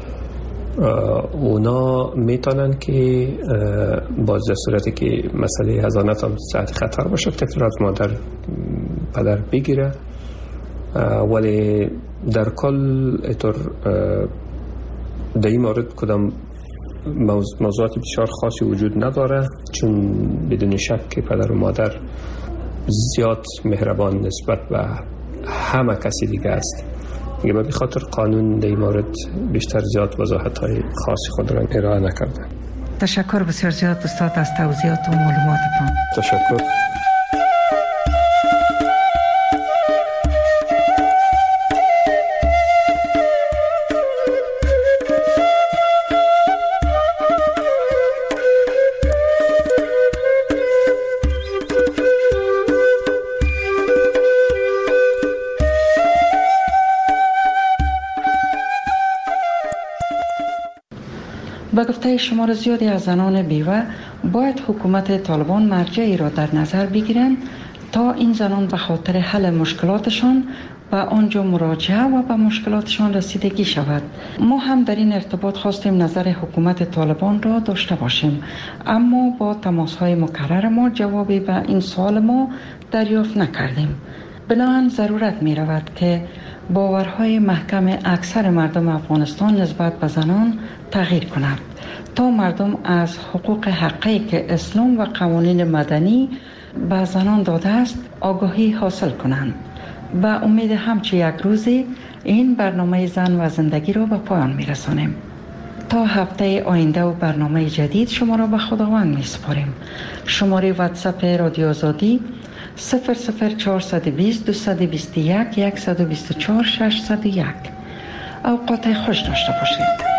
اونا میتونن که باز در صورتی که مسئله حضانت هم تحت خطر باشه طفل از مادر پدر بگیره. ولی در کل اطور در این مورد کدام موضوعات بسیار خاصی وجود نداره، چون بدون شک که پدر و مادر زیاد مهربان نسبت به همه کسی دیگه است. دیگه به خاطر قانون در این مورد بیشتر زیاد وضاحت‌های خاصی خود را ارائه نکرده. تشکر بسیار زیاد استاد از توضیحات و معلوماتتون. تشکر. به گفته شمار زیادی از زنان بیوه باید حکومت طالبان مرجعی را در نظر بگیرند تا این زنان به خاطر حل مشکلاتشان به آنجا مراجعه و به مشکلاتشان رسیدگی شود. ما هم در این ارتباط خواستیم نظر حکومت طالبان را داشته باشیم، اما با تماس‌های مکرر ما جوابی به این سوال ما دریافت نکردیم. بنابراین ضرورت می رود که باورهای محکم اکثر مردم افغانستان نسبت به زنان تغییر کند تا مردم از حقوق حقی که اسلام و قوانین مدنی به زنان داده است آگاهی حاصل کنند. به امید همچه یک روزی این برنامه زن و زندگی را به پایان می رسانیم. تا هفته آینده و برنامه جدید شما را به خداوند می سپاریم. شماره واتساپ رادیو آزادی 00420 221 124 601. اوقات خوش داشته باشید.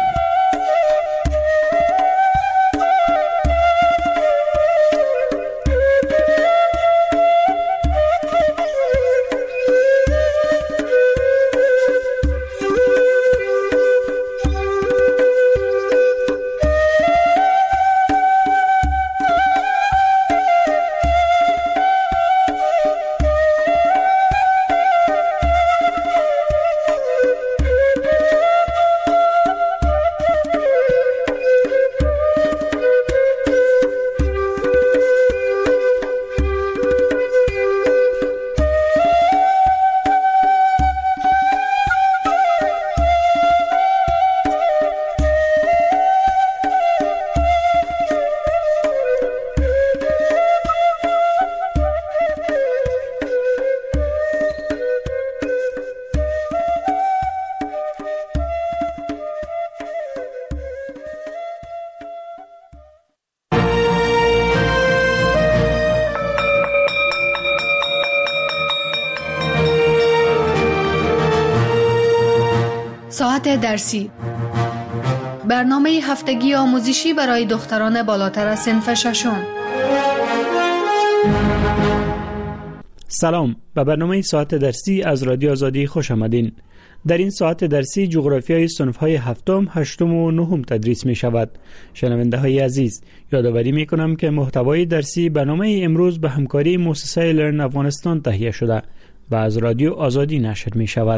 ساعت درسی، برنامه هفتگی آموزشی برای دختران بالاتر از صنف ششم. سلام، به برنامه ساعت درسی از رادیو آزادی خوش آمدین. در این ساعت درسی جغرافیای صنف‌های هفتم، هشتم و نهم تدریس می شود. شنونده های عزیز، یادآوری می کنم که محتوای درسی برنامه امروز به همکاری مؤسسه لرن افغانستان تهیه شده و از رادیو آزادی نشر می شود.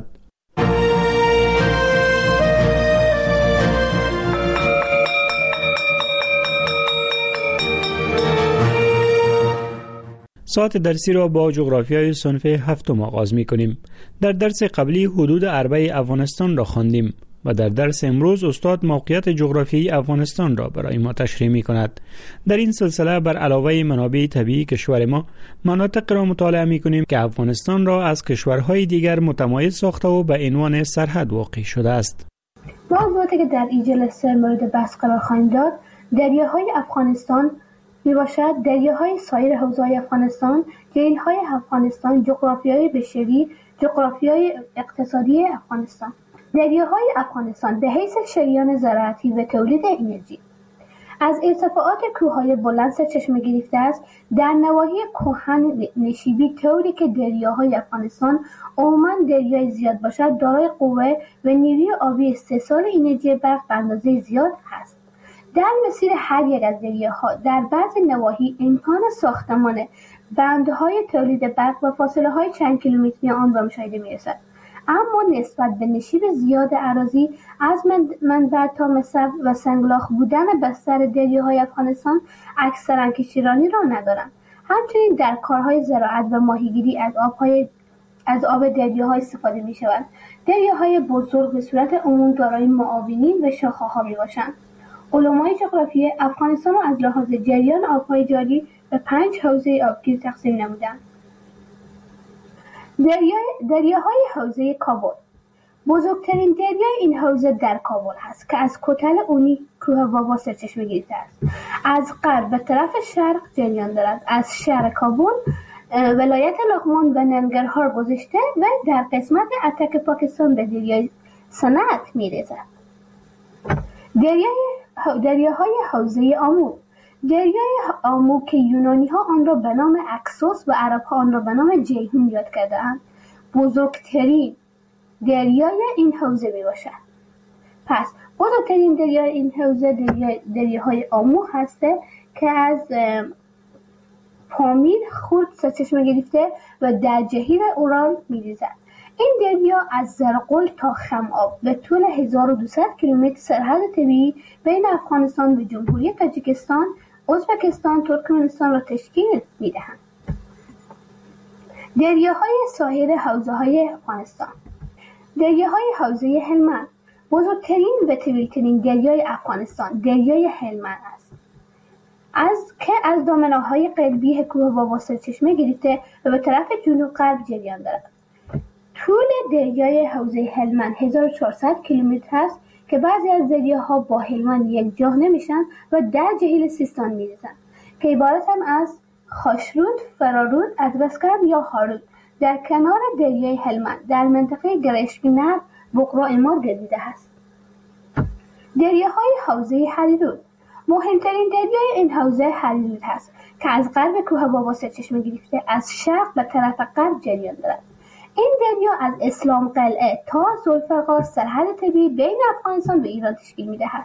ساعت درسی را با جغرافیای صنف هفتم آغاز می کنیم. در درس قبلی حدود اربع افغانستان را خواندیم و در درس امروز استاد موقعیت جغرافیایی افغانستان را برای ما تشریح می کند. در این سلسله بر علاوه منابع طبیعی کشور ما، مناطق را مطالعه می کنیم که افغانستان را از کشورهای دیگر متمایز ساخته و به عنوان سرحد واقع شده است. موضوعاتی که در این جلسه مورد بحث قرار خواهیم داد، دریاهای افغانستان می باشد، دریاهای سایر حوزه‌های افغانستان، جهیل‌های افغانستان، جغرافیای بشری، جغرافیای اقتصادی افغانستان. دریاهای افغانستان به حیث شریان زراعتی و تولید انرژی از ارتفاعات کوههای بلند سرچشمه گرفته است. در نواحی کهن نشیبی طوری که دریاهای افغانستان عموماً دریای زیاد باشد، دارای قوه و نیروی آبی استحصال انرژی برق به اندازه زیاد هست. در مسیر هر یک از دریاها در بعضی نواحی امکان ساختمان بندهای تولید برق و فاصله های چند کیلومتری آن به مشاهده می رسد. اما نسبت به نشیب زیاد اراضی از منبع تا مصب و سنگلاخ بودن بستر دریاهای افغانستان اکثرا کشتیرانی را ندارند. همچنین در کارهای زراعت و ماهیگیری از آب دریاها استفاده می شود. دریاهای بزرگ به صورت عموم دارای معاونین و شاخه‌ها می باشند. علمای جغرافی افغانستان را از لحاظ جریان آبهای جاری به 5 حوزه آبگیر تقسیم نمودند. دریاهای حوزه کابل. بزرگترین دریای این حوزه در کابل هست که از کتل اونی کوه بابا سرچشمه گرفته است. از غرب به طرف شرق جریان دارد. از شهر کابل ولایت لغمان و ننگرهار گذشته و در قسمت اتک پاکستان به دریای صنعت می‌رسد. دریاهای حوزه آمو. دریای آمو که یونانی ها آن را به نام اکسوس و عرب ها آن را به نام جیهون یاد کرده اند، بزرگترین دریای این حوزه می باشد. پس بزرگترین دریای این حوزه دریاهای آمو هسته که از پامیر خورد سرچشمه گرفته و در جهیل اورال می ریزد. این دریا از زرقل تا خم‌آب به طول 1200 کیلومتر سرحد طبیعی بین افغانستان و جمهوری تاجیکستان، ازبکستان، ترکمنستان را تشکیل می‌دهند. دریاهای ساحل حوزه‌های افغانستان. دریاهای حوزه هلمند. بزرگترین و طویل‌ترین دریای افغانستان دریای هلمند است. از دامنه‌های قلبی کوه بابا سرچشمه گرفته و به طرف جنوب غرب جریان دارد. طول دریای حوزه هلمند 1400 کیلومتر است که بعضی از دریاها با هلمند یکجا نمیشن و در جهیل سیستان میریزند که عبارتند از خاشرود، فرارود، ادرسکرد یا هارود. در کنار دریای هلمند در منطقه گرشکینر بقرا امار گردیده است. دریاهای حوزه هریرود. مهمترین دریای این حوزه هریرود است که از غرب کوه بابا سرچشمه گرفته از شرق به طرف غرب جریان دارد. این دریا از اسلام قلعه تا ذوالفقار سرحد طبیعی بین افغانستان و ایران تشکیل می‌دهد.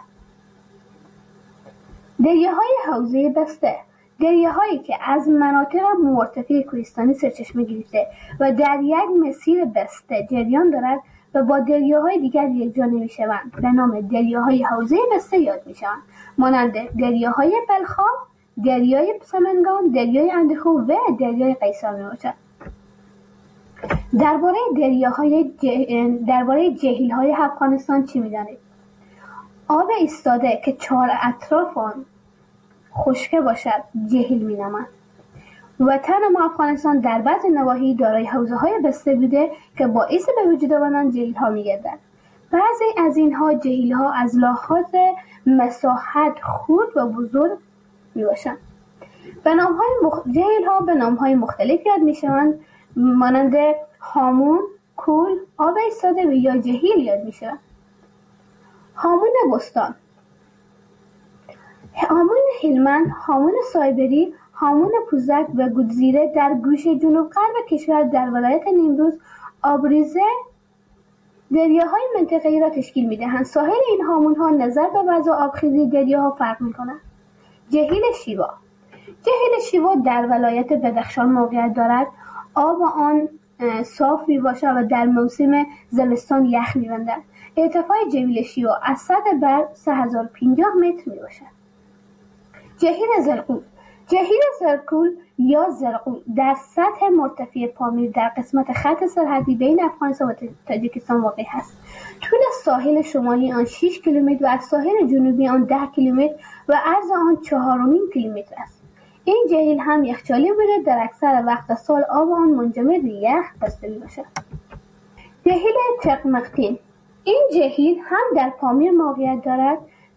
دریاهای حوزه بسته. دریاهایی که از مناطق مرتفع کوهستانی سرچشمه گرفته و در یک مسیر بسته جریان دارد و با دریاهای دیگر یکجا نمی‌شوند به نام دریاهای حوزه بسته یاد می‌شوند، مانند دریاهای بلخاب، دریای سمنگان، دریای اندخو و دریای قیصر میباشد. درباره جهیل‌های افغانستان چی می‌دانید؟ آب ایستاده که 4 اطراف آن خشک باشد جهیل می‌نامند. وطن ما افغانستان در بعض نواحی دارای حوزه‌های بسته بوده که باعث به وجود آمدن جهیل‌ها می‌گردد. بعضی از اینها جهیل‌ها از لحاظ مساحت خرد و بزرگ میباشند. جهیل‌ها به نام‌های مختلف یاد می‌شوند، مانند هامون، کول، آب ایستاده و یا جهیل یاد می‌شوند. هامون بستان، هامون هلمند، هامون سایبری، هامون پوزک و گودزیره در گوشه جنوب غرب کشور در ولایت نیمروز آبریزه دریاهای منطقه‌ای را تشکیل می‌دهند. ساحل این هامون‌ها نظر به وضع آبخیزی دریاها فرق می‌کند. جهیل شیوا در ولایت بدخشان موقعیت دارد. آب آن صاف میباشد و در موسم زمستان یخ می‌بندد. ارتفاع جهیل شیوا از سطح بر 3050 متر میباشد. جهیل زرکول یا زرقول در سطح مرتفع پامیر در قسمت خط سرحدی بین افغانستان و تاجیکستان واقع است. طول ساحل شمالی آن 6 کیلومتر و از ساحل جنوبی آن 10 کیلومتر و عرض آن 4.5 کیلومتر است. این جهیل هم یخچالی بوده، در اکثر وقت سال آب آن منجمد به یخ بسته میباشد. جهیل چقمقتین، این جهیل هم در پامیر موقعیت دارد.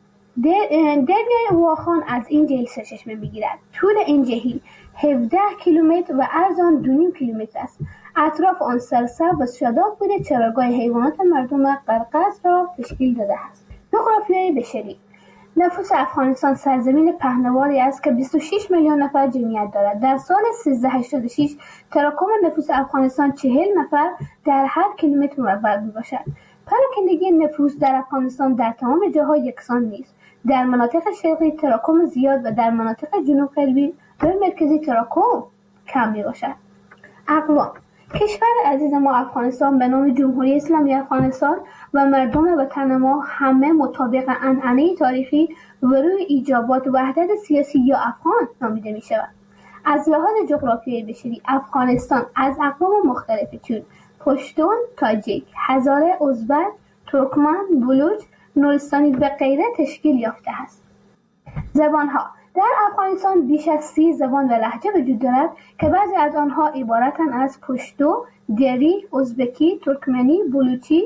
دریای واخان از این جهیل سرچشمه میگیرد. طول این جهیل 17 کیلومتر و عرض آن 2.5 کیلومتر است. اطراف آن سرسبز و شاداب بوده. چراگاه حیوانات مردم قرقاز را تشکیل داده است. جغرافیای بشری. نفوس افغانستان سرزمین پهناوری است که 26 میلیون نفر جمعیت دارد. در سال 1386 تراکم نفوس افغانستان 40 نفر در هر کیلومتر مربع میباشد. پراکندگی نفوس در افغانستان در تمام جاها یکسان نیست. در مناطق شرقی تراکم زیاد و در مناطق جنوب غربی و مرکزی تراکم کم می باشد. اقوام. کشور عزیز ما افغانستان به نام جمهوری اسلامی افغانستان و مردم وطن ما همه مطابق عنعنه تاریخی و روی ایجابات وحدت سیاسی یا افغان نامیده می شود. از لحاظ جغرافیایی بشری افغانستان از اقوام مختلفی چون پشتون، تاجیک، هزاره، ازبک، ترکمن، بلوچ، نورستانی و غیره تشکیل یافته است. زبانها. در افغانستان بیش از 30 زبان و لهجه وجود دارد که بعضی از آنها عبارتند از پشتو، دری، ازبکی، ترکمنی، بلوچی،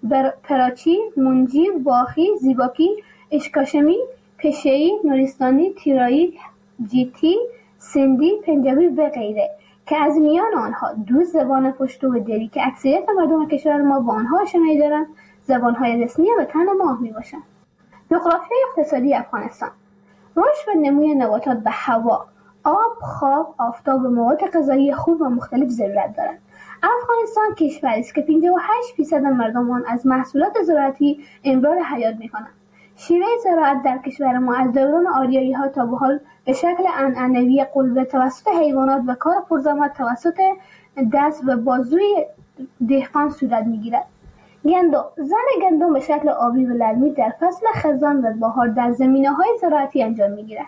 پراچی، منجی، واخی، زیباکی، اشکاشمی، پشه‌ای، نورستانی، تیرایی، جیتی، سندی، پنجابی و غیره که از میان آنها 2 زبان پشتو و دری که اکثریت مردم کشور ما با آنها آشنایی دارند زبانهای رسمی وطن ما میباشند. جغرافیای اقتصادی افغانستان. رشد و نموی نباتات به هوا، آب، خواب، آفتاب و مواد غذایی خوب و مختلف ضرورت دارند. افغانستان کشوری است که 58% مردم آن از محصولات زراعتی امرار حیات میکنند. شیوه زراعت در کشور ما از دوران آریایی‌ها تا به حال به شکل عنعنوی قلبه توسط حیوانات و کار پرزحمت توسط دست و بازوی دهقان صورت میگیرد. گندم. زرع گندم به شکل آبی و لرمی در فصل خزان و بهار در زمینه‌های زراعتی انجام می‌گیرد.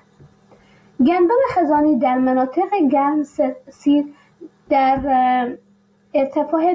گندم خزانی در مناطق گرم سیر در ارتفاع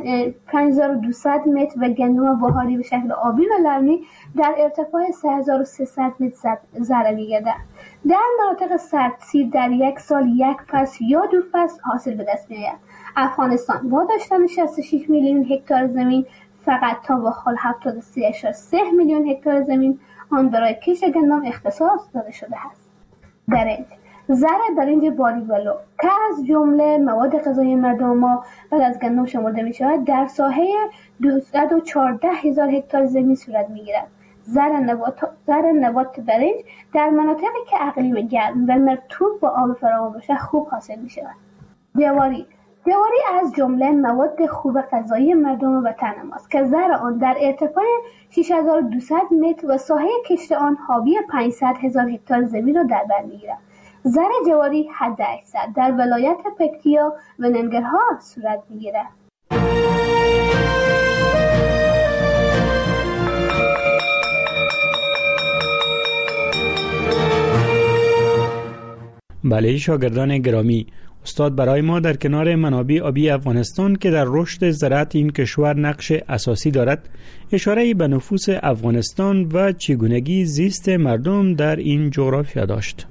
5200 متر و گندم بهاری به شکل آبی و لرمی در ارتفاع 3300 متر زرع می‌گردد. در مناطق سردسیر در یک سال یک فصل یا 2 فصل حاصل به دست می‌آید. افغانستان با داشتن 66 میلیون هکتار زمین فقط تا به حال 73.3 میلیون هکتار زمین آن برای کشت گندم اختصاص داده شده است. برنج. زرع برنج باریولو که از جمله مواد غذایی مردم ما بعد از گندم شمرده می شود در ساحه 214,000 هکتار زمین صورت می گیرد. زرع نبات برنج در مناطقی که اقلیم گرم و مرطوب با آب فراوان باشد خوب حاصل می شود. جواری از جمله مواد خوب غذایی مردم وطن ماست که زرع آن در ارتفاع 6200 متر و ساحه کشت آن حاوی 500,000 هکتار زمین را در بر می‌گیرد. زرع جواری حداکثر در ولایت پکتیا و ننگرهار صورت می‌گیرد. بله شاگردان گرامی، استاد برای ما در کنار منابع آبی افغانستان که در رشد زراعت این کشور نقش اساسی دارد اشاره به نفوس افغانستان و چگونگی زیست مردم در این جغرافیا داشت.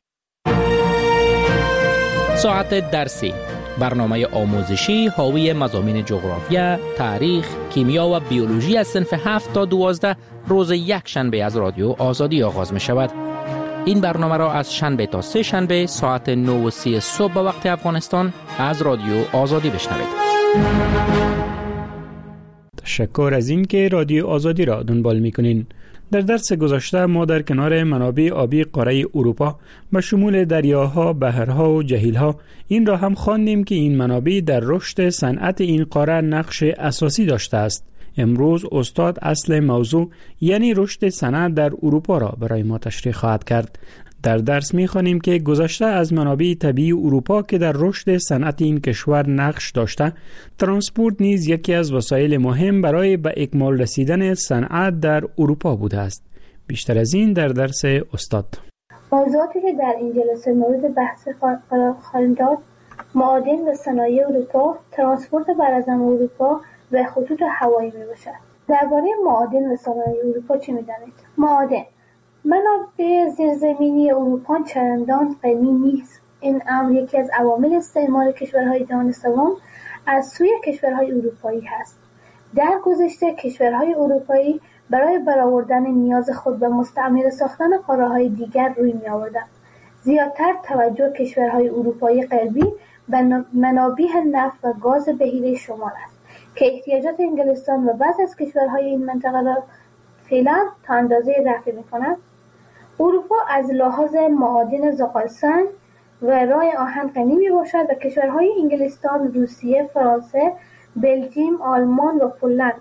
ساعت درسی، برنامه آموزشی حاوی مضامین جغرافیا، تاریخ، کیمیا و بیولوژی از صنف 7 تا 12 روز یک شنبه از رادیو آزادی آغاز می شود. این برنامه را از شنبه تا 3 شنبه ساعت 9:30 صبح به وقت افغانستان از رادیو آزادی بشنوید. تشکر از این که رادیو آزادی را دنبال میکنین. در درس گذشته ما در کنار منابع آبی قاره اروپا به شمول دریاها، بحرها و جهیلها این را هم خواندیم که این منابع در رشد صنعت این قاره نقش اساسی داشته است. امروز استاد اصل موضوع یعنی رشد صنعت در اروپا را برای ما تشریح خواهد کرد. در درس می‌خوانیم که گذشته از منابع طبیعی اروپا که در رشد صنعت این کشور نقش داشته، ترانسپورت نیز یکی از وسایل مهم برای به اکمال رسیدن صنعت در اروپا بوده است. بیشتر از این در درس استاد. موضوعاتی که در این جلسه مورد بحث خواهیم داد: معادن و صنایع اروپا، ترانسپورت براعظم اروپا و خطوط هوایی میباشد. درباره معادن و صنایع اروپا چه می‌دانید؟ معادن منابع زیرزمینی اروپا چندان غنی نیست. این امر یکی از عوامل استعمار کشورهای جهان سوم از سوی کشورهای اروپایی هست. در گذشته کشورهای اروپایی برای برآوردن نیاز خود به مستعمره ساختن قاره‌های دیگر روی می‌آوردند. زیادتر توجه کشورهای اروپایی غربی به منابع نفت و گاز بحیره شمال است که احتیاجات انگلستان و بعضی از کشورهای این منطقه را فعلا تا اندازه رفع می‌کند. اروپا از لحاظ معادن زغالسنگ و رای آهن غنی میباشد و کشورهای انگلستان، روسیه، فرانسه، بلژیم، آلمان و پولند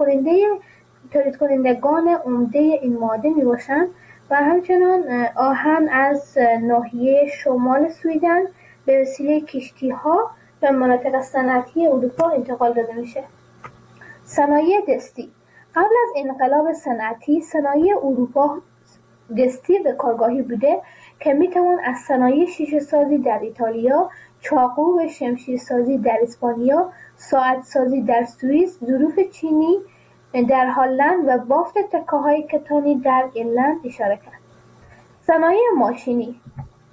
تولید کنندگان عمده این معادن میباشند و همچنان آهن از ناحیه شمال سویدن به وسیله کشتی‌ها به مناطق صنعتی اروپا انتقال داده میشه. صنایع دستی. قبل از انقلاب صنعتی صنایع اروپا دستی و کارگاهی بوده که میتوان از صنایع شیشه سازی در ایتالیا، چاقو و شمشیر سازی در اسپانیا، ساعت سازی در سوئیس، ظروف چینی در هلند و بافت تکه‌های کتانی در ایرلند اشاره کرد. صنایع ماشینی.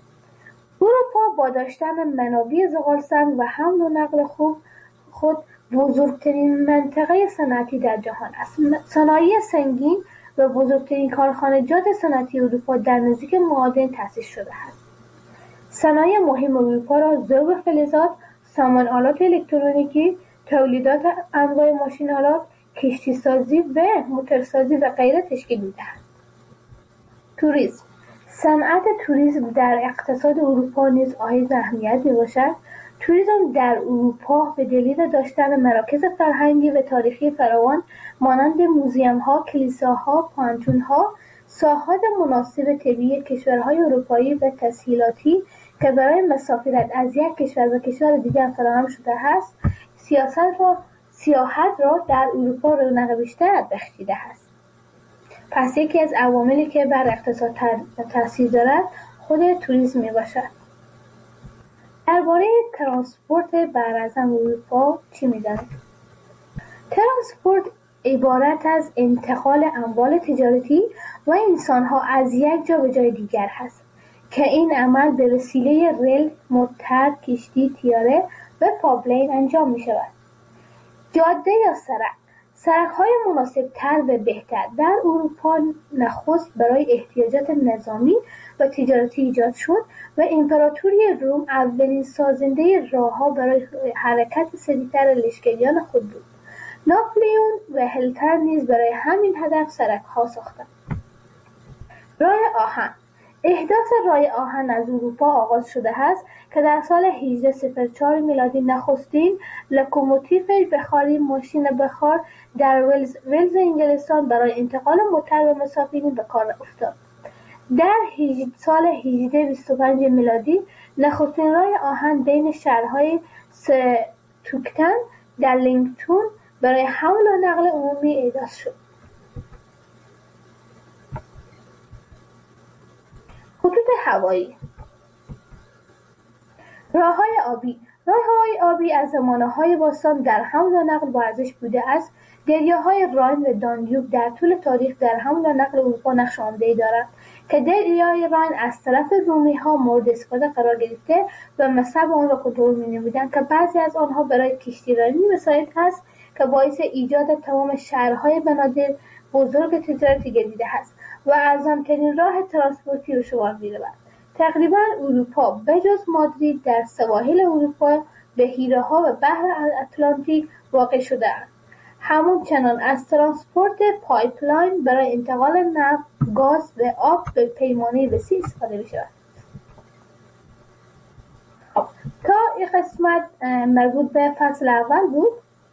اروپا با داشتن منابع زغالسنگ و حمل و نقل خود بزرگترین منطقه صنعتی در جهان است. صنایع سنگین و بزرگترین کارخانجات صنعتی اروپا در نزدیک معادن تأسیس شده است. صنایع مهم اروپا را ذوب فلزات، سامان آلات الکترونیکی، تولیدات انواع ماشین‌آلات، کشتی سازی و موتورسازی و غیره تشکیل می‌دهند. توریسم. صنعت توریسم در اقتصاد اروپا نیز حائز اهمیت می‌باشد. توریسم در اروپا به دلیل داشتن مراکز فرهنگی و تاریخی فراوان مانند موزیم‌ها، کلیساها، پانتون‌ها، ساحات مناسب طبیعی کشورهای اروپایی و تسهیلاتی که برای مسافرت از یک کشور به کشور دیگر فراهم شده است، سیاحت را در اروپا رونق بیشتر بخشیده است. پس یکی از عواملی که بر اقتصاد تاثیر دارد خود توریسم میباشد. درباره ترانسپورت براعظم اروپا چی می‌دانید؟ ترانسپورت عبارت از انتقال اموال تجارتی و انسان‌ها از یک جا به جای دیگر هست که این عمل به وسیله ریل، موتر، کشتی، طیاره و پایپلاین انجام می‌شود. جاده یا سرک‌های مناسب‌تر و بهتر در اروپا نخست برای احتیاجات نظامی و تجارتی ایجاد شد و امپراتوری روم اولین سازنده راه‌ها برای حرکت سریعتر لشکریان خود بود. ناپلئون و هیتلر نیز برای همین هدف سرک‌ها ساختند. راه آهن. احداث راه آهن از اروپا آغاز شده است که در سال 1804 میلادی نخستین لوکوموتیو بخاری ماشین بخار در ولز انگلستان برای انتقال موتر و مسافرین به کار افتاد. در سال 1825 میلادی نخستین راه آهن بین شهرهای ستوکتن در لینکتون برای حمل و نقل عمومی احداث شد. خطوط هوایی. راه‌های آبی. راه‌های آبی از زمانه‌های باستان در حمل و نقل با ارزش بوده است. دریاهای راین و دانیوب در طول تاریخ در حمل و نقل اروپا نقش عمده‌ای دارند که دریای راین از طرف رومی‌ها مورد استفاده قرار گرفته و مصب آن را کنترل می‌نمودند که بعضی از آنها برای کشتیرانی وسایل است که باعث ایجاد تمام شهرهای بنادر بزرگ تجارتی گردیده است و ارزان‌ترین راه ترانسپورتی به شمار می‌رود. تقریباً اروپا بجز مادرید در سواحل اروپا، بحیره‌ها و بحر اتلانتیک واقع شده‌اند. همچنان از ترانسپورت پایپلاین برای انتقال نفت، گاز و آب به پیمانه وسیع استفاده می شود. خب تا این قسمت مربوط به فصل اول بود.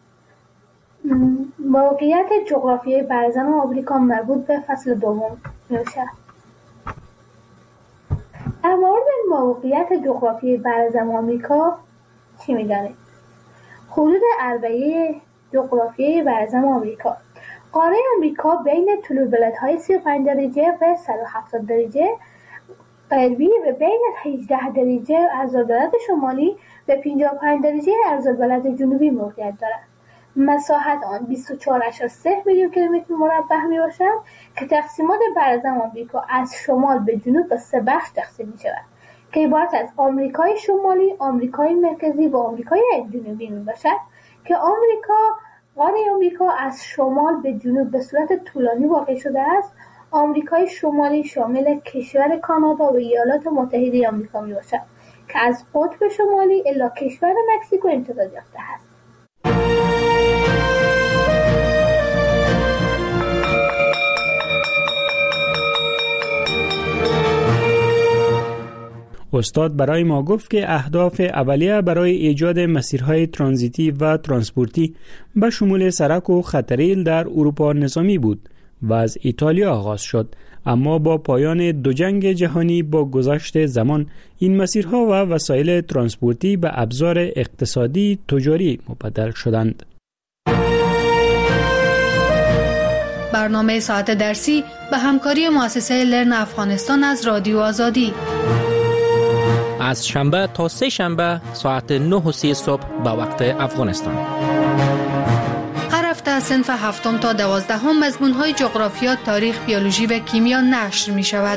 موقعیت جغرافیایی برزمین آمریکا مربوط به فصل دوم میشه. در مورد موقعیت جغرافیایی برزمین آمریکا چی میدانید؟ حدود عربه جغرافیایی برزمین آمریکا. قاره آمریکا بین طول بلندهای 35 درجه و 170 درجه غربی و بین 18 درجه عرض‌البلد شمالی و 55 درجه عرض‌البلد جنوبی موقعیت دارد. مساحت آن 24.3 میلیون کیلومتر مربع می باشد که تقسیمات برزمین آمریکا از شمال به جنوب به 3 بخش تقسیم می شود که عبارت از آمریکای شمالی، آمریکای مرکزی و آمریکای جنوبی می باشد که قاره آمریکا از شمال به جنوب به صورت طولانی واقع شده است. آمریکای شمالی شامل کشور کانادا و ایالات متحده آمریکا می باشد که از قطب شمالی الی کشور مکزیکو امتداد یافته است. استاد برای ما گفت که اهداف اولیه برای ایجاد مسیرهای ترانزیتی و ترانسپورتی به شمول سرک و خطریل در اروپا نظامی بود و از ایتالیا آغاز شد، اما با پایان دو جنگ جهانی با گذشت زمان این مسیرها و وسایل ترانسپورتی به ابزار اقتصادی تجاری مبدل شدند. برنامه ساعت درسی به همکاری مؤسسه لرن افغانستان از رادیو آزادی از شنبه تا سه شنبه ساعت 9:30 صبح به وقت افغانستان. هر هفته صنف 7 تا 12 مضمون‌های جغرافیا، تاریخ، بیولوژی و کیمیا نشر می شود.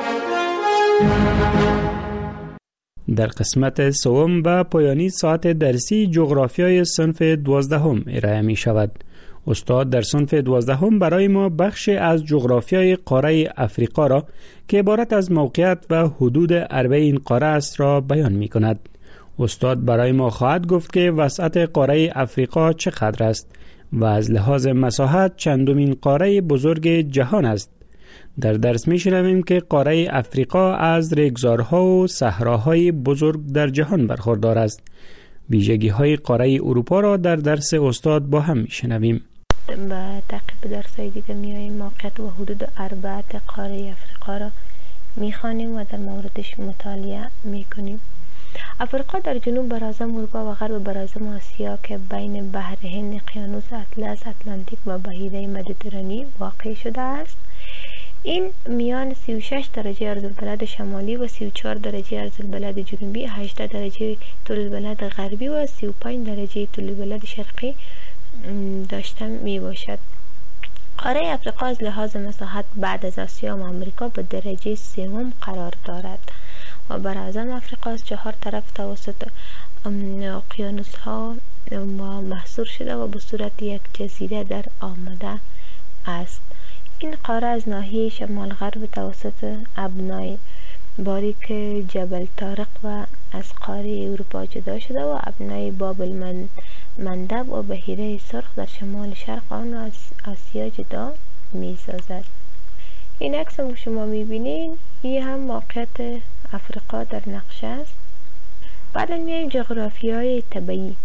در قسمت سوم و پایانی ساعت درسی جغرافیای صنف 12 ارائه می شود. استاد در صنف 12 برای ما بخش از جغرافیای قاره افریقا را که عبارت از موقعیت و حدود عربه این قاره است را بیان می کند. استاد برای ما خواهد گفت که وسعت قاره افریقا چقدر است و از لحاظ مساحت چندمین قاره بزرگ جهان است. در درس می شنویم که قاره افریقا از ریگزارها و صحراهای بزرگ در جهان برخوردار است. ویژگی های قاره اروپا را در درس استاد با هم می شنویم. و تعقیب درس‌های دیگه میاییم موقعیت و حدود اربعه قاره افریقا را میخوانیم و در موردش مطالعه میکنیم. افریقا در جنوب براعظم اروپا و غرب براعظم آسیا که بین بحر هند، اقیانوس اطلس، اتلانتیک و بحیره مدیترانی واقع شده است. این میان 36 درجه عرض‌البلد شمالی و 34 درجه عرض‌البلد جنوبی، 18 درجه طول‌البلد غربی و 35 درجه طول‌البلد شرقی داشته می باشد. قاره افریقا از لحاظ مساحت بعد از آسیا و آمریکا به درجه سوم قرار دارد و براعظم افریقا از 4 طرف توسط اقیانوس ها محصور شده و به صورت یک جزیره در آمده است. این قاره از ناحیه شمال غرب توسط ابنای باریک جبل طارق و از قاره اروپا جدا شده و ابنای بابل مندب و بحیره سرخ در شمال شرق آن از آسیا جدا می سازد. این عکس هم شما می بینین، این هم موقعیت افریقا در نقشه است. بعد میایم جغرافیای طبیعی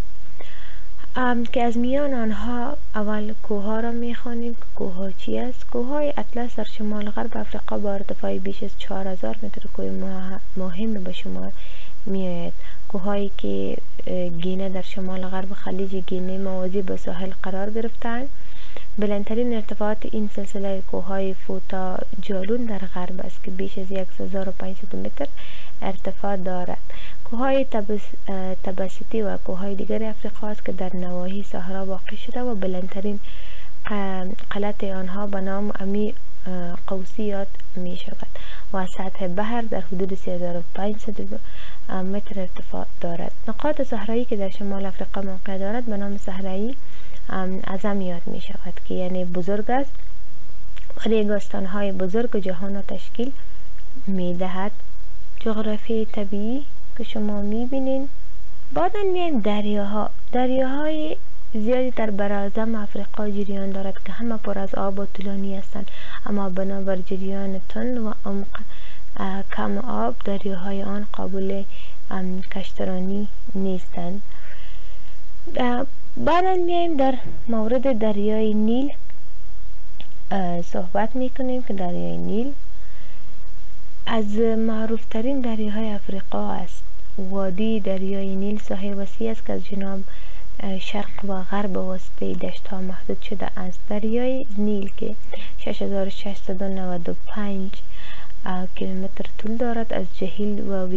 که از میان آنها اول کوه را می خوانیم که کوه ها چی است. کوه های اطلس در شمال غرب افریقا با ارتفاع بیش از 4000 متر کوه مهم به شمار می آید. کوه‌هایی که گینه در شمال غرب خلیج گینه موازی به ساحل قرار گرفتند. بلندترین ارتفاعات این سلسله کوه‌های فوتا جالون در غرب است که بیش از 1500 متر ارتفاع دارد. کوه‌های تبسیتی و کوه‌های دیگر افریقا است که در نواحی صحرا واقع شده و بلندترین قلعه آنها به نام امی قوسی یاد می شود و از سطح بحر در حدود 3500 متر ارتفاع دارد. نقاط صحرایی که در شمال افریقا موقع دارد به نام صحرایی اعظم یاد می شود که یعنی بزرگ است و ریگستان‌های بزرگ جهان را تشکیل می دهد. جغرافی طبیعی که شما می بینین. بعد میایم دریاهای زیادی در براعظم افریقا جریان دارد که همه پر از آب و طولانی هستند، اما بنابر جریان تند و عمق کم آب دریاهای آن قابل کشترانی نیستند. بعدا میایم در مورد دریای نیل صحبت میکنیم که دریای نیل از معروف ترین دریاهای افریقا است. وادی دریای نیل ساحل وسیع است که از جنوب شرق و غرب واسطه دشت ها محدود شده است. دریای نیل که 6695 کیلومتر طول دارد از جهیل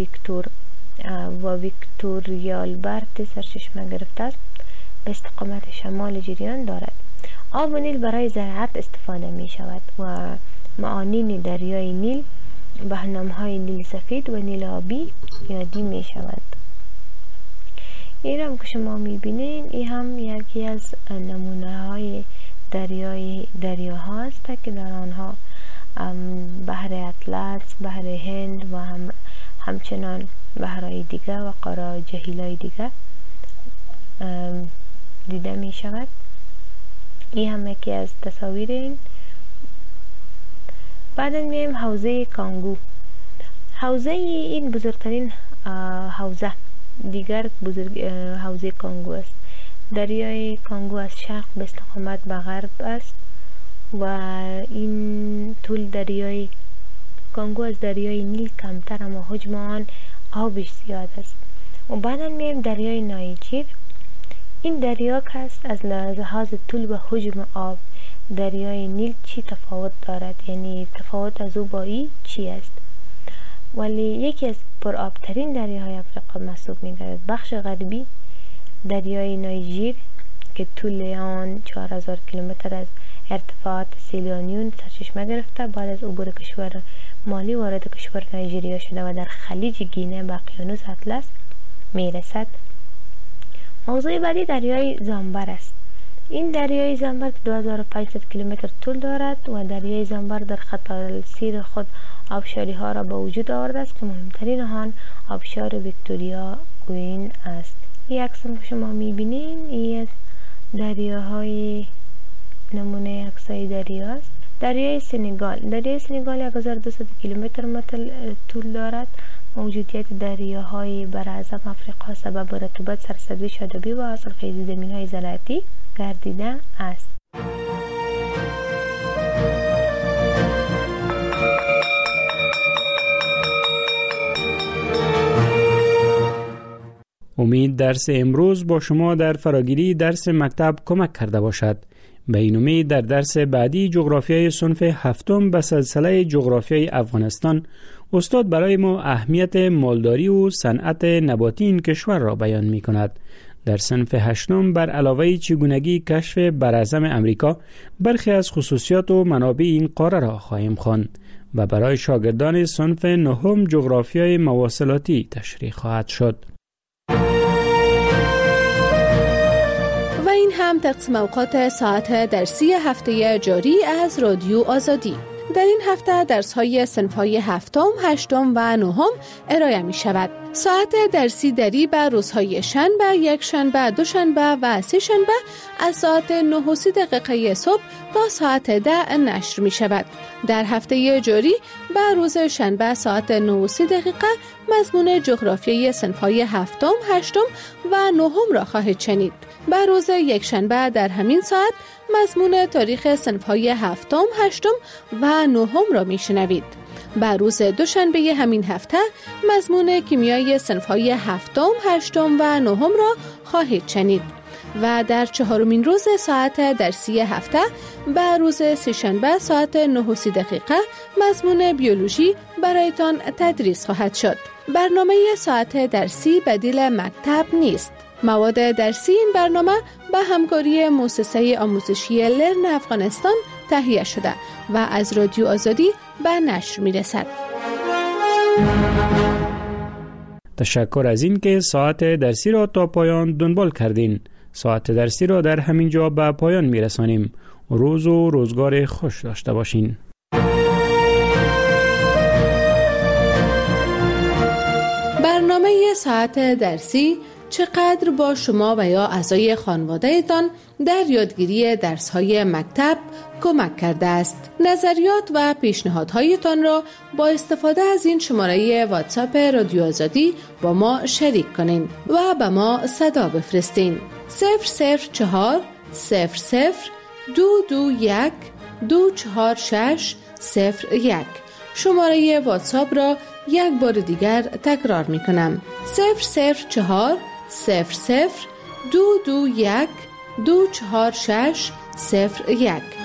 و ویکتوریالبرت سرچشمه گرفته است، به استقامت شمال جریان دارد. آب نیل برای زراعت استفاده می شود و معانین دریای نیل به نام‌های نیل سفید و نیل آبی یادی می شوند. این هم که شما می بینین، این هم یکی از نمونه های دریاها است که در آنها بحر اطلس، بحر هند و همچنان بحرهای دیگر و قاره جهیل‌های دیگر دیده می شود. این هم یکی از تصاویر این. بعد میایم حوزه کانگو. حوزه این بزرگترین حوزه دیگر حوزه کانگو است. دریای کانگو از شرق به استقامت به غرب است و این طول دریای کانگو از دریای نیل کمتر، اما حجم آن آبش زیاد است. و بعدا میایم دریای نایجر. این دریا که است از لحاظ طول و حجم آب دریای نیل چی تفاوت دارد، یعنی تفاوت از او با این چی است؟ ولی یکی از پرآبترین دریاهای افریقا محسوب می‌گردد. بخش غربی دریای نایجر که طول آن 4000 کیلومتر از ارتفاعات سیلیانیون سرچشمه گرفته، بعد از عبور کشور مالی وارد کشور نایجریا شده و در خلیج گینه به اقیانوس اطلس میرسد. موضوع بعدی دریای زامبر است. این دریای زامبر 2500 کیلومتر طول دارد و دریای زامبر در خط السیر خود آبشاری ها را به وجود آورده است که مهمترین آن آبشار ویکتوریا گوین است. این عکس که شما میبینین این از دریاهای نمونه عکسای دریا است. دریای سنگال 1200 کیلومتر طول دارد. موجودیت دریاهای براعظم افریقا سبب رطوبت، سرسبزی، شادابی و حاصلخیزی زمین‌های زراعتی گردیده است. امید درس امروز با شما در فراگیری درس مکتب کمک کرده باشد. به این امید در درس بعدی جغرافیای صنف هفتم به سلسله جغرافیای افغانستان استاد برای ما اهمیت مالداری و صنعت نباتی این کشور را بیان می کند. در صنف هشتم بر علاوه چگونگی کشف براعظم امریکا برخی از خصوصیات و منابع این قاره را خواهیم خواند و برای شاگردان صنف نهم جغرافیای مواصلاتی تشریح خواهد شد. و این هم تقسیم اوقات ساعت درسی هفته جاری از رادیو آزادی. در این هفته درس‌های صنف‌های هفتم، هشتم و نهم ارائه می شود. ساعت درسی دری به روزهای شنبه، یک شنبه، دوشنبه و سه شنبه از ساعت 9:30 صبح تا ساعت 10 نشر می شود. در هفته جاری به روز شنبه ساعت 9:30 مضمون جغرافیای صنف‌های هفتم، هشتم و نهم را خواهید شنید. به روز یک شنبه در همین ساعت مضمون تاریخ صنف‌های هفتم، هشتم و نهم را میشنوید. به روز دوشنبه همین هفته مضمون کیمیای صنف‌های هفتم، هشتم و نهم را خواهید شنید. و در چهارمین روز ساعت درسی هفته به روز سه‌شنبه ساعت 9:30 مضمون بیولوژی برایتان تدریس خواهد شد. برنامه ساعت درسی بدیل مکتب نیست. مواد درسی این برنامه به همکاری مؤسسه آموزشی لرن افغانستان تهیه شده و از رادیو آزادی به نشر می رسد. تشکر از این که ساعت درسی را تا پایان دنبال کردین. ساعت درسی را در همین جا به پایان می رسانیم. روز و روزگار خوش داشته باشین. برنامه ساعت درسی چقدر با شما و یا اعضای خانواده‌تان در یادگیری درس‌های مکتب کمک کرده است. نظریات و پیشنهادهایتان را با استفاده از این شماره واتساپ رادیو آزادی با ما شریک کنین و به ما صدا بفرستین. 004 00 221 246 01. شماره واتساپ را یک بار دیگر تکرار می کنم. 004 00 221 246 01.